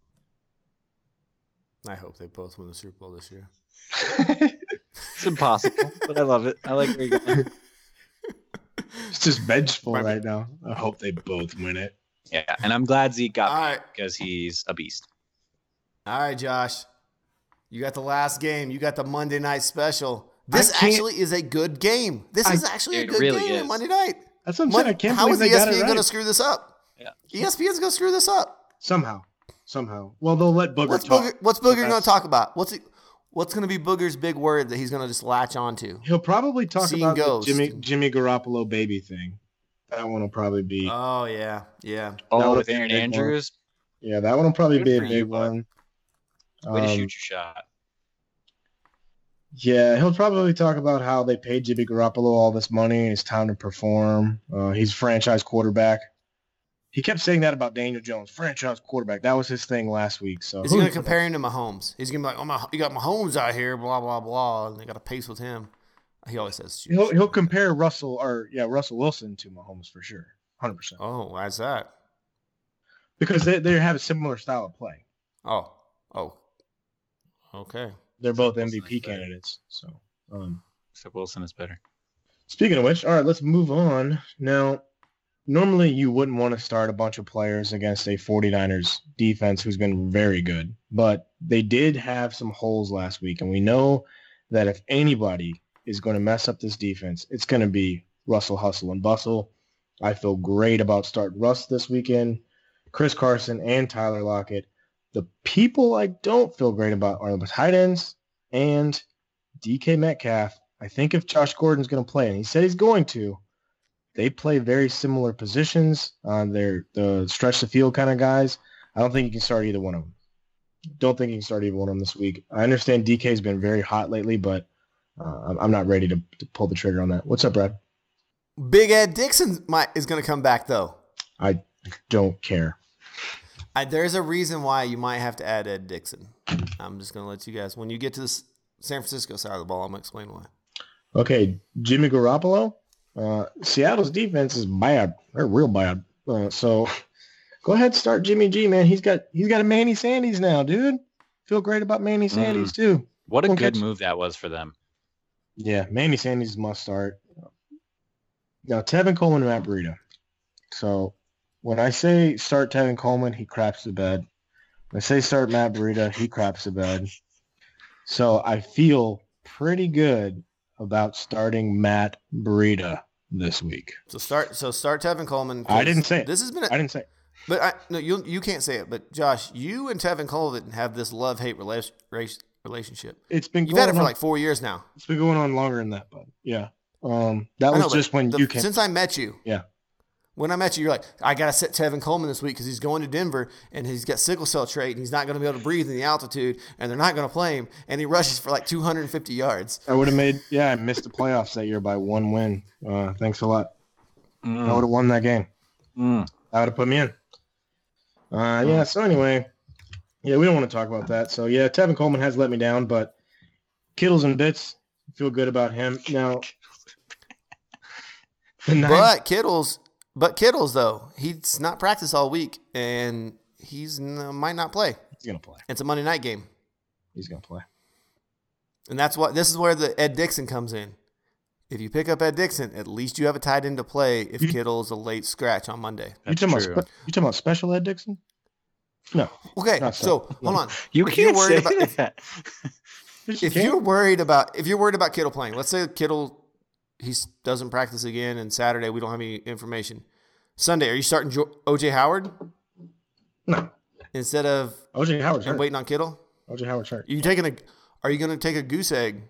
I hope they both win the Super Bowl this year. It's impossible, but I love it. I like where you're going. It's just vengeful Right. right now. I hope they both win it. Yeah, and I'm glad Zeke got All me right. because he's a beast. All right, Josh. You got the last game. You got the Monday night special. This I can't- actually is a good game. This I- is actually a It good really game is. on Monday night. That's what I'm Mon- saying. I can't How believe is they E got S P it N right. going to screw this up? Yeah. E S P N's going to screw this up. Somehow. Somehow. Well, they'll let Booger What's talk. Booger, what's Booger going that's- to talk about? What's he, What's going to be Booger's big word that he's going to just latch onto? He'll probably talk Seeing about ghosts. the Jimmy Jimmy Garoppolo baby thing. That one will probably be. Oh, yeah. Yeah. That Oh, would with be a Aaron big one. Andrews, Yeah, that one will probably Good be a for big you, bud. one. way to Um, shoot your shot. Yeah, he'll probably talk about how they paid Jimmy Garoppolo all this money and it's time to perform. Uh, he's franchise quarterback. He kept saying that about Daniel Jones, franchise quarterback. That was his thing last week. So is he going to compare him to Mahomes? He's going to be like, "Oh my, you got Mahomes out here, blah blah blah," and they got to pace with him. He always says he'll he'll compare Russell or yeah Russell Wilson to Mahomes for sure, hundred percent. Oh, why's that? Because they they have a similar style of play. Oh, oh, okay. They're both M V P candidates. So, um, except Wilson is better. Speaking of which, all right, let's move on. Now, normally you wouldn't want to start a bunch of players against a 49ers defense who's been very good, but they did have some holes last week, and we know that if anybody is going to mess up this defense, it's going to be Russell Hustle and Bustle. I feel great about starting Russ this weekend, Chris Carson, and Tyler Lockett. The people I don't feel great about are the tight ends and D K Metcalf. I think if Josh Gordon's going to play, and he said he's going to, they play very similar positions. Uh, they're the stretch the field kind of guys. I don't think you can start either one of them. Don't think you can start either one of them this week. I understand D K's been very hot lately, but uh, I'm not ready to, to pull the trigger on that. What's up, Brad? Big Ed Dixon might, is going to come back, though. I don't care. I, there's a reason why you might have to add Ed Dixon. I'm just going to let you guys, when you get to the San Francisco side of the ball, I'm going to explain why. Okay, Jimmy Garoppolo. Uh, Seattle's defense is bad. They're real bad. Uh, so go ahead and start Jimmy G, man. He's got he's got a Manny Sanders now, dude. Feel great about Manny Sanders, mm. too. What a Don't good move that was for them. Yeah, Manny Sanders must start. Now, Tevin Coleman and Matt Breida. So when I say start Tevin Coleman, he craps the bed. When I say start Matt Breida, he craps the bed. So I feel pretty good about starting Matt Breida this week. So start so start Tevin Coleman. I didn't say it. This has been a, I didn't say it. But I no you you can't say it, but Josh, you and Tevin Coleman have this love-hate rela- relationship. It's been You've had it for on, like four years now. It's been going on longer than that, bud. Yeah. Um that was know, just when the, you came. Since I met you. Yeah. When I met you, you're like, I got to sit Tevin Coleman this week because he's going to Denver and he's got sickle cell trait and he's not going to be able to breathe in the altitude and they're not going to play him. And he rushes for like two hundred fifty yards. I would have made, yeah, I missed the playoffs that year by one win. Uh, thanks a lot. Mm. I would have won that game. Mm. That would have put me in. Uh, yeah, so anyway, yeah, we don't want to talk about that. So, yeah, Tevin Coleman has let me down, but Kittles and Bits, feel good about him. Now, but Kittles... But Kittles, though, he's not practiced all week, and he's might not play. He's gonna play. It's a Monday night game. He's gonna play, and that's what this is where the Ed Dixon comes in. If you pick up Ed Dixon, at least you have a tight end to play. If you, Kittle's a late scratch on Monday, you talking, about, you talking about special Ed Dixon? No. Okay, so, so hold on. You if can't say about, that. If, if you're worried about if you're worried about Kittle playing, let's say Kittle. He doesn't practice again, and Saturday we don't have any information. Sunday, are you starting O J Howard? No. Instead of O J Howard's hurt. Waiting on Kittle? O J Howard's hurt. Are you taking a? Are you going to take a goose egg?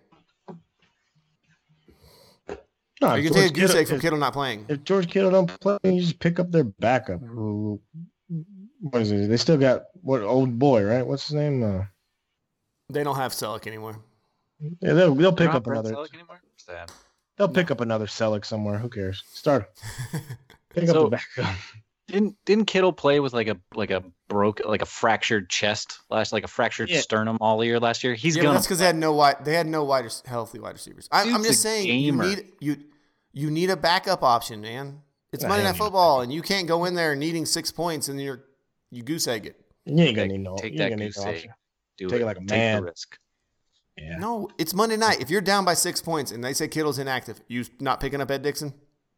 No, are you going to take a goose Kittle, egg from if, Kittle not playing? If George Kittle don't play, you just pick up their backup. Who? What is it? They still got what old boy, right? What's his name? Uh, they don't have Selleck anymore. Yeah, they'll they'll pick not up Brett another. Selleck anymore? Sad. They'll pick no. up another Selleck somewhere. Who cares? Start him. Pick so, up the backup. Didn't didn't Kittle play with like a like a broke like a fractured chest last like a fractured yeah. sternum all year last year? He's yeah, gonna. That's because they had no wide they had no wide healthy wide receivers. I, I'm just saying gamer. you need you you need a backup option, man. It's yeah, Monday Night Football, and you can't go in there needing six points and you're you goose egg it. You ain't gonna need no. Take you that gonna goose egg. Do Take it. it like a Take man. the risk. Yeah. No, it's Monday night. If you're down by six points and they say Kittle's inactive, you not picking up Ed Dixon?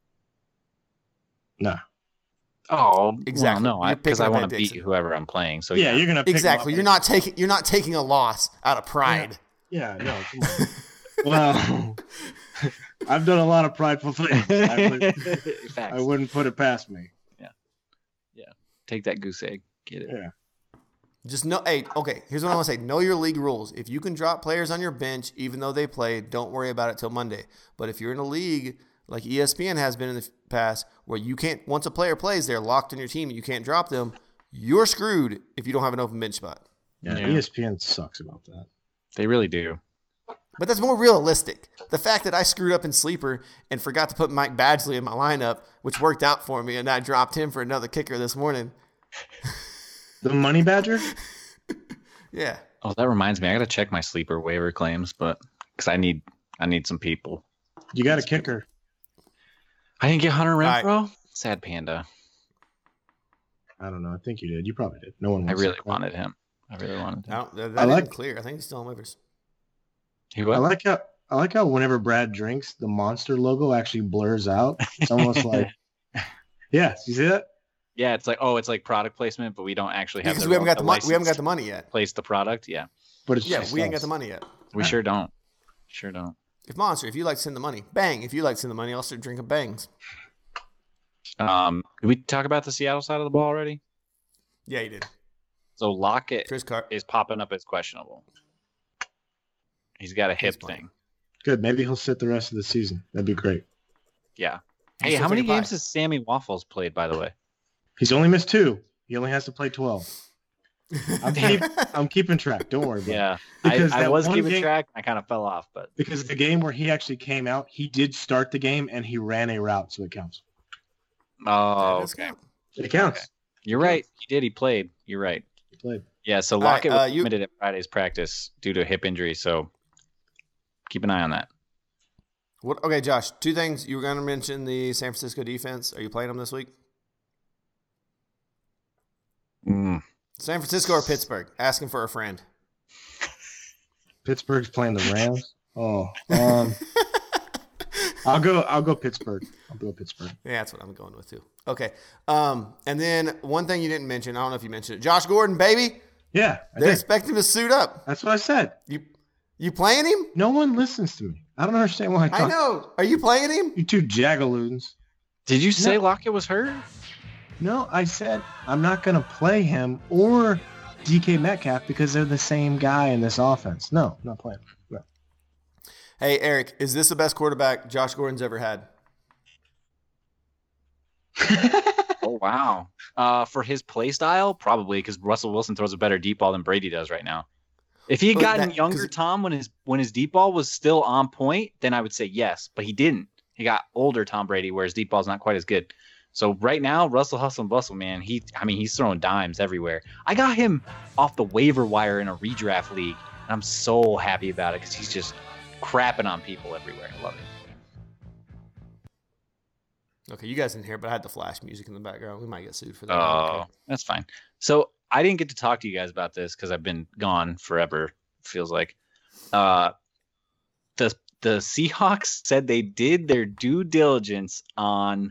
No. Oh, exactly. Well, no, because I, I want to beat whoever I'm playing. So yeah, yeah. you're gonna pick exactly. You're not taking. You're not taking a loss out of pride. Yeah, yeah no. Well, I've done a lot of prideful things. I, would, I wouldn't put it past me. Yeah, yeah. Take that goose egg. Get it. Yeah. Just know, hey, okay, here's what I want to say. Know your league rules. If you can drop players on your bench, even though they play, don't worry about it till Monday. But if you're in a league like E S P N has been in the past, where you can't, once a player plays, they're locked in your team and you can't drop them, you're screwed if you don't have an open bench spot. Yeah, yeah. E S P N sucks about that. They really do. But that's more realistic. The fact that I screwed up in sleeper and forgot to put Mike Badgley in my lineup, which worked out for me, and I dropped him for another kicker this morning. The money badger? Yeah. Oh, that reminds me. I got to check my sleeper waiver claims, but because I need I need some people. You got a kicker. I didn't get Hunter right. Renfro. Sad panda. I don't know. I think you did. You probably did. No one I wants really to wanted him. I really wanted him. No, that, that I like- isn't clear. I think he's still on waivers. He I what? like how I like how whenever Brad drinks, the monster logo actually blurs out. It's almost like, yeah, you see that? Yeah, it's like oh, it's like product placement, but we don't actually have Because the we haven't got the the money. We haven't got license the money yet. to place the product. Yeah, But it's Yeah, just we ain't got us. the money yet. we sure don't. Sure don't. If Monster, if you like to send the money, bang. If you like to send the money, I'll start drinking bangs. Um, did we talk about the Seattle side of the ball already? Yeah, you did. So Lockett Chris Car- is popping up as questionable. He's got a hip He's playing. thing. Good. Maybe he'll sit the rest of the season. That'd be great. Yeah. He's Hey, still how many taking games five. has Sammy Waffles played, by the way? He's only missed two. He only has to play twelve. I'm, keep, I'm keeping track. Don't worry about it. Yeah, I, Because I that was one keeping game- track. I kind of fell off, but Because the game where he actually came out, he did start the game and he ran a route, so it counts. oh, That does okay. count. It counts. Okay. You're right. He did. He played. You're right. He played. Yeah. So All right, Lockett uh, was you- limited at Friday's practice due to a hip injury. So keep an eye on that. What? Okay, Josh. Two things. You were going to mention the San Francisco defense. Are you playing them this week? Mm. San Francisco or Pittsburgh? Asking for a friend. Pittsburgh's playing the Rams. Oh, um, I'll go. I'll go Pittsburgh. I'll go Pittsburgh. Yeah, that's what I'm going with too. Okay. Um, and then one thing you didn't mention. I don't know if you mentioned it. Josh Gordon, baby. Yeah, I They did. expect him to suit up. That's what I said. You, you playing him? No one listens to me. I don't understand why I talk. I know. Are you playing him? You two jagaloons. Did you say No. Lockett was hurt? No, I said I'm not going to play him or D K Metcalf because they're the same guy in this offense. No, I'm not playing. No. Hey, Eric, is this the best quarterback Josh Gordon's ever had? Oh wow. Uh, for his play style, probably because Russell Wilson throws a better deep ball than Brady does right now. If he had But gotten that- younger, 'cause- Tom, when his when his deep ball was still on point, then I would say yes. But he didn't. He got older, Tom Brady, where his deep ball's not quite as good. So right now, Russell Hustle and Bustle, man, he I mean he's throwing dimes everywhere. I got him off the waiver wire in a redraft league, and I'm so happy about it because he's just crapping on people everywhere. I love it. Okay, you guys didn't hear, but I had the flash music in the background. We might get sued for that. Oh, Okay. that's fine. So I didn't get to talk to you guys about this because I've been gone forever. Feels like. Uh, the the Seahawks said they did their due diligence on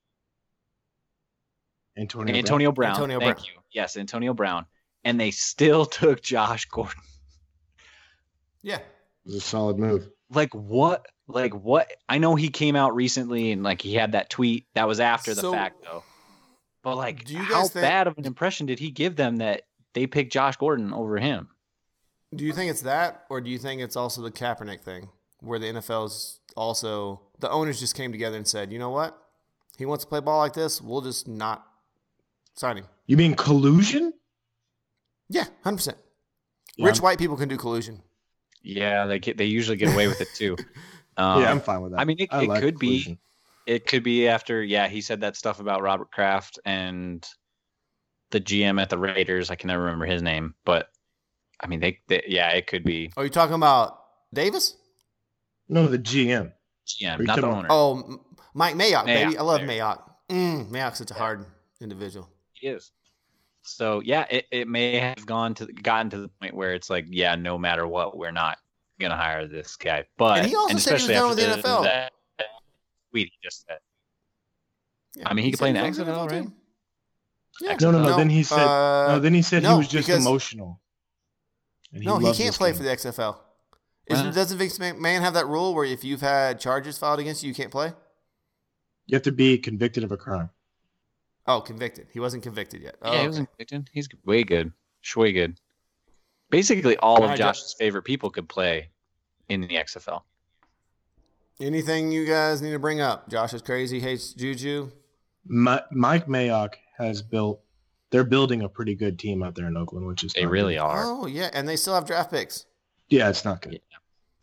Antonio. Antonio Brown. Antonio Thank Brown. you. Yes, Antonio Brown, and they still took Josh Gordon. Yeah. Brown. It was a solid move. Like what? Like what? I know he came out recently and like he had that tweet that was after the So- fact though. But like, Do you how guys think- bad of an impression did he give them that they picked Josh Gordon over him? Do you think it's that, or do you think it's also the Kaepernick thing, where the N F L's also the owners just came together and said, you know what, he wants to play ball like this, we'll just not sign him. You mean collusion? Yeah, one hundred percent. Yeah, Rich I'm- white people can do collusion. Yeah, they get, they usually get away with it too. Um, yeah, I'm fine with that. I mean, it, I it like could be. collusion. It could be after, yeah, he said that stuff about Robert Kraft and the G M at the Raiders. I can never remember his name, but I mean, they, they yeah, it could be Are you talking about Davis? No, the G M. G M, Are you not the talking owner. Oh, M- Mike Mayock, baby. Mayock, I love there. Mayock. Mm, Mayock's such a hard individual. He is. So yeah, it, it may have gone to gotten to the point where it's like, yeah, no matter what, we're not gonna hire this guy. But And he also said he was especially done with the after N F L. that tweet he just said. Yeah, I mean, he could said play in the was on X F L, right? team. Yeah. No, no, no. No, then he said. uh, no, then he said no, he was just because- emotional. And No, he loves can't this play game. for the X F L. Isn't, Wow. doesn't Vince McMahon have that rule where if you've had charges filed against you, you can't play? You have to be convicted of a crime. Oh, convicted. He wasn't convicted yet. Oh, Yeah, he okay. wasn't convicted. He's way good. Way good. Basically, all of Alright, Josh. Josh's favorite people could play in the X F L. Anything you guys need to bring up? Josh is crazy, hates Juju. Mi- Mike Mayock has built. They're building a pretty good team out there in Oakland, which is They not really good. are. Oh, yeah, and they still have draft picks. Yeah, it's not good. Yeah.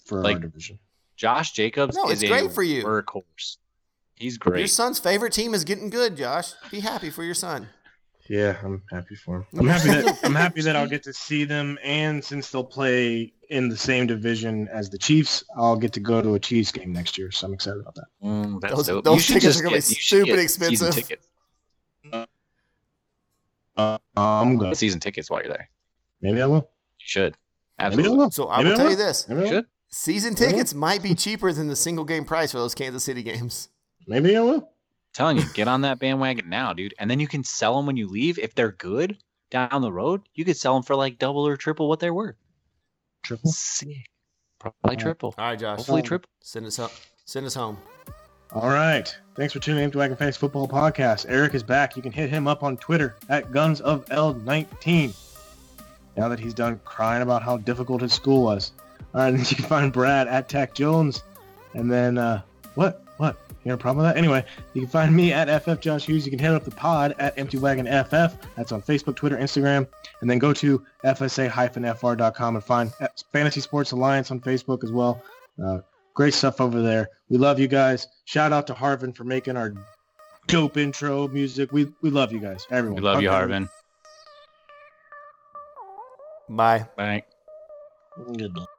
for Like, our division. Josh Jacobs No, is it's great a for you. workhorse. He's great. Your son's favorite team is getting good, Josh. Be happy for your son. Yeah, I'm happy for him. I'm happy that I'm happy that I'll get to see them, and since they'll play in the same division as the Chiefs, I'll get to go to a Chiefs game next year. So I'm excited about that. Mm, that's Those- dope. those You should tickets just are gonna be get- you should stupid get expensive. Season tickets. Uh, I'm good. Season tickets while you're there. Maybe I will. You should. Maybe I Absolutely. will. So I Maybe will tell will. you this. Maybe I You will. should. Season tickets might be cheaper than the single game price for those Kansas City games. Maybe I will. Telling you, get on that bandwagon now, dude. And then you can sell them when you leave. If they're good down the road, you could sell them for like double or triple what they're worth. Triple. Sick. Probably triple. All right, Josh. Hopefully triple. Send us home. Send us home. All right. Thanks for tuning in to Wagon Fantasy Football Podcast. Eric is back. You can hit him up on Twitter at guns of L nineteen. Now that he's done crying about how difficult his school was. All right, and you can find Brad at Tack Jones. And then, uh, what? What? You have a problem with that? Anyway, you can find me at F F Josh Hughes. You can hit up the pod at Empty Wagon F F. That's on Facebook, Twitter, Instagram. And then go to F S A F R dot com and find Fantasy Sports Alliance on Facebook as well. Uh, great stuff over there. We love you guys. Shout out to Harvin for making our dope intro music. We we love you guys, everyone. We love you, Okay. Harvin. Bye. Bye. Goodbye.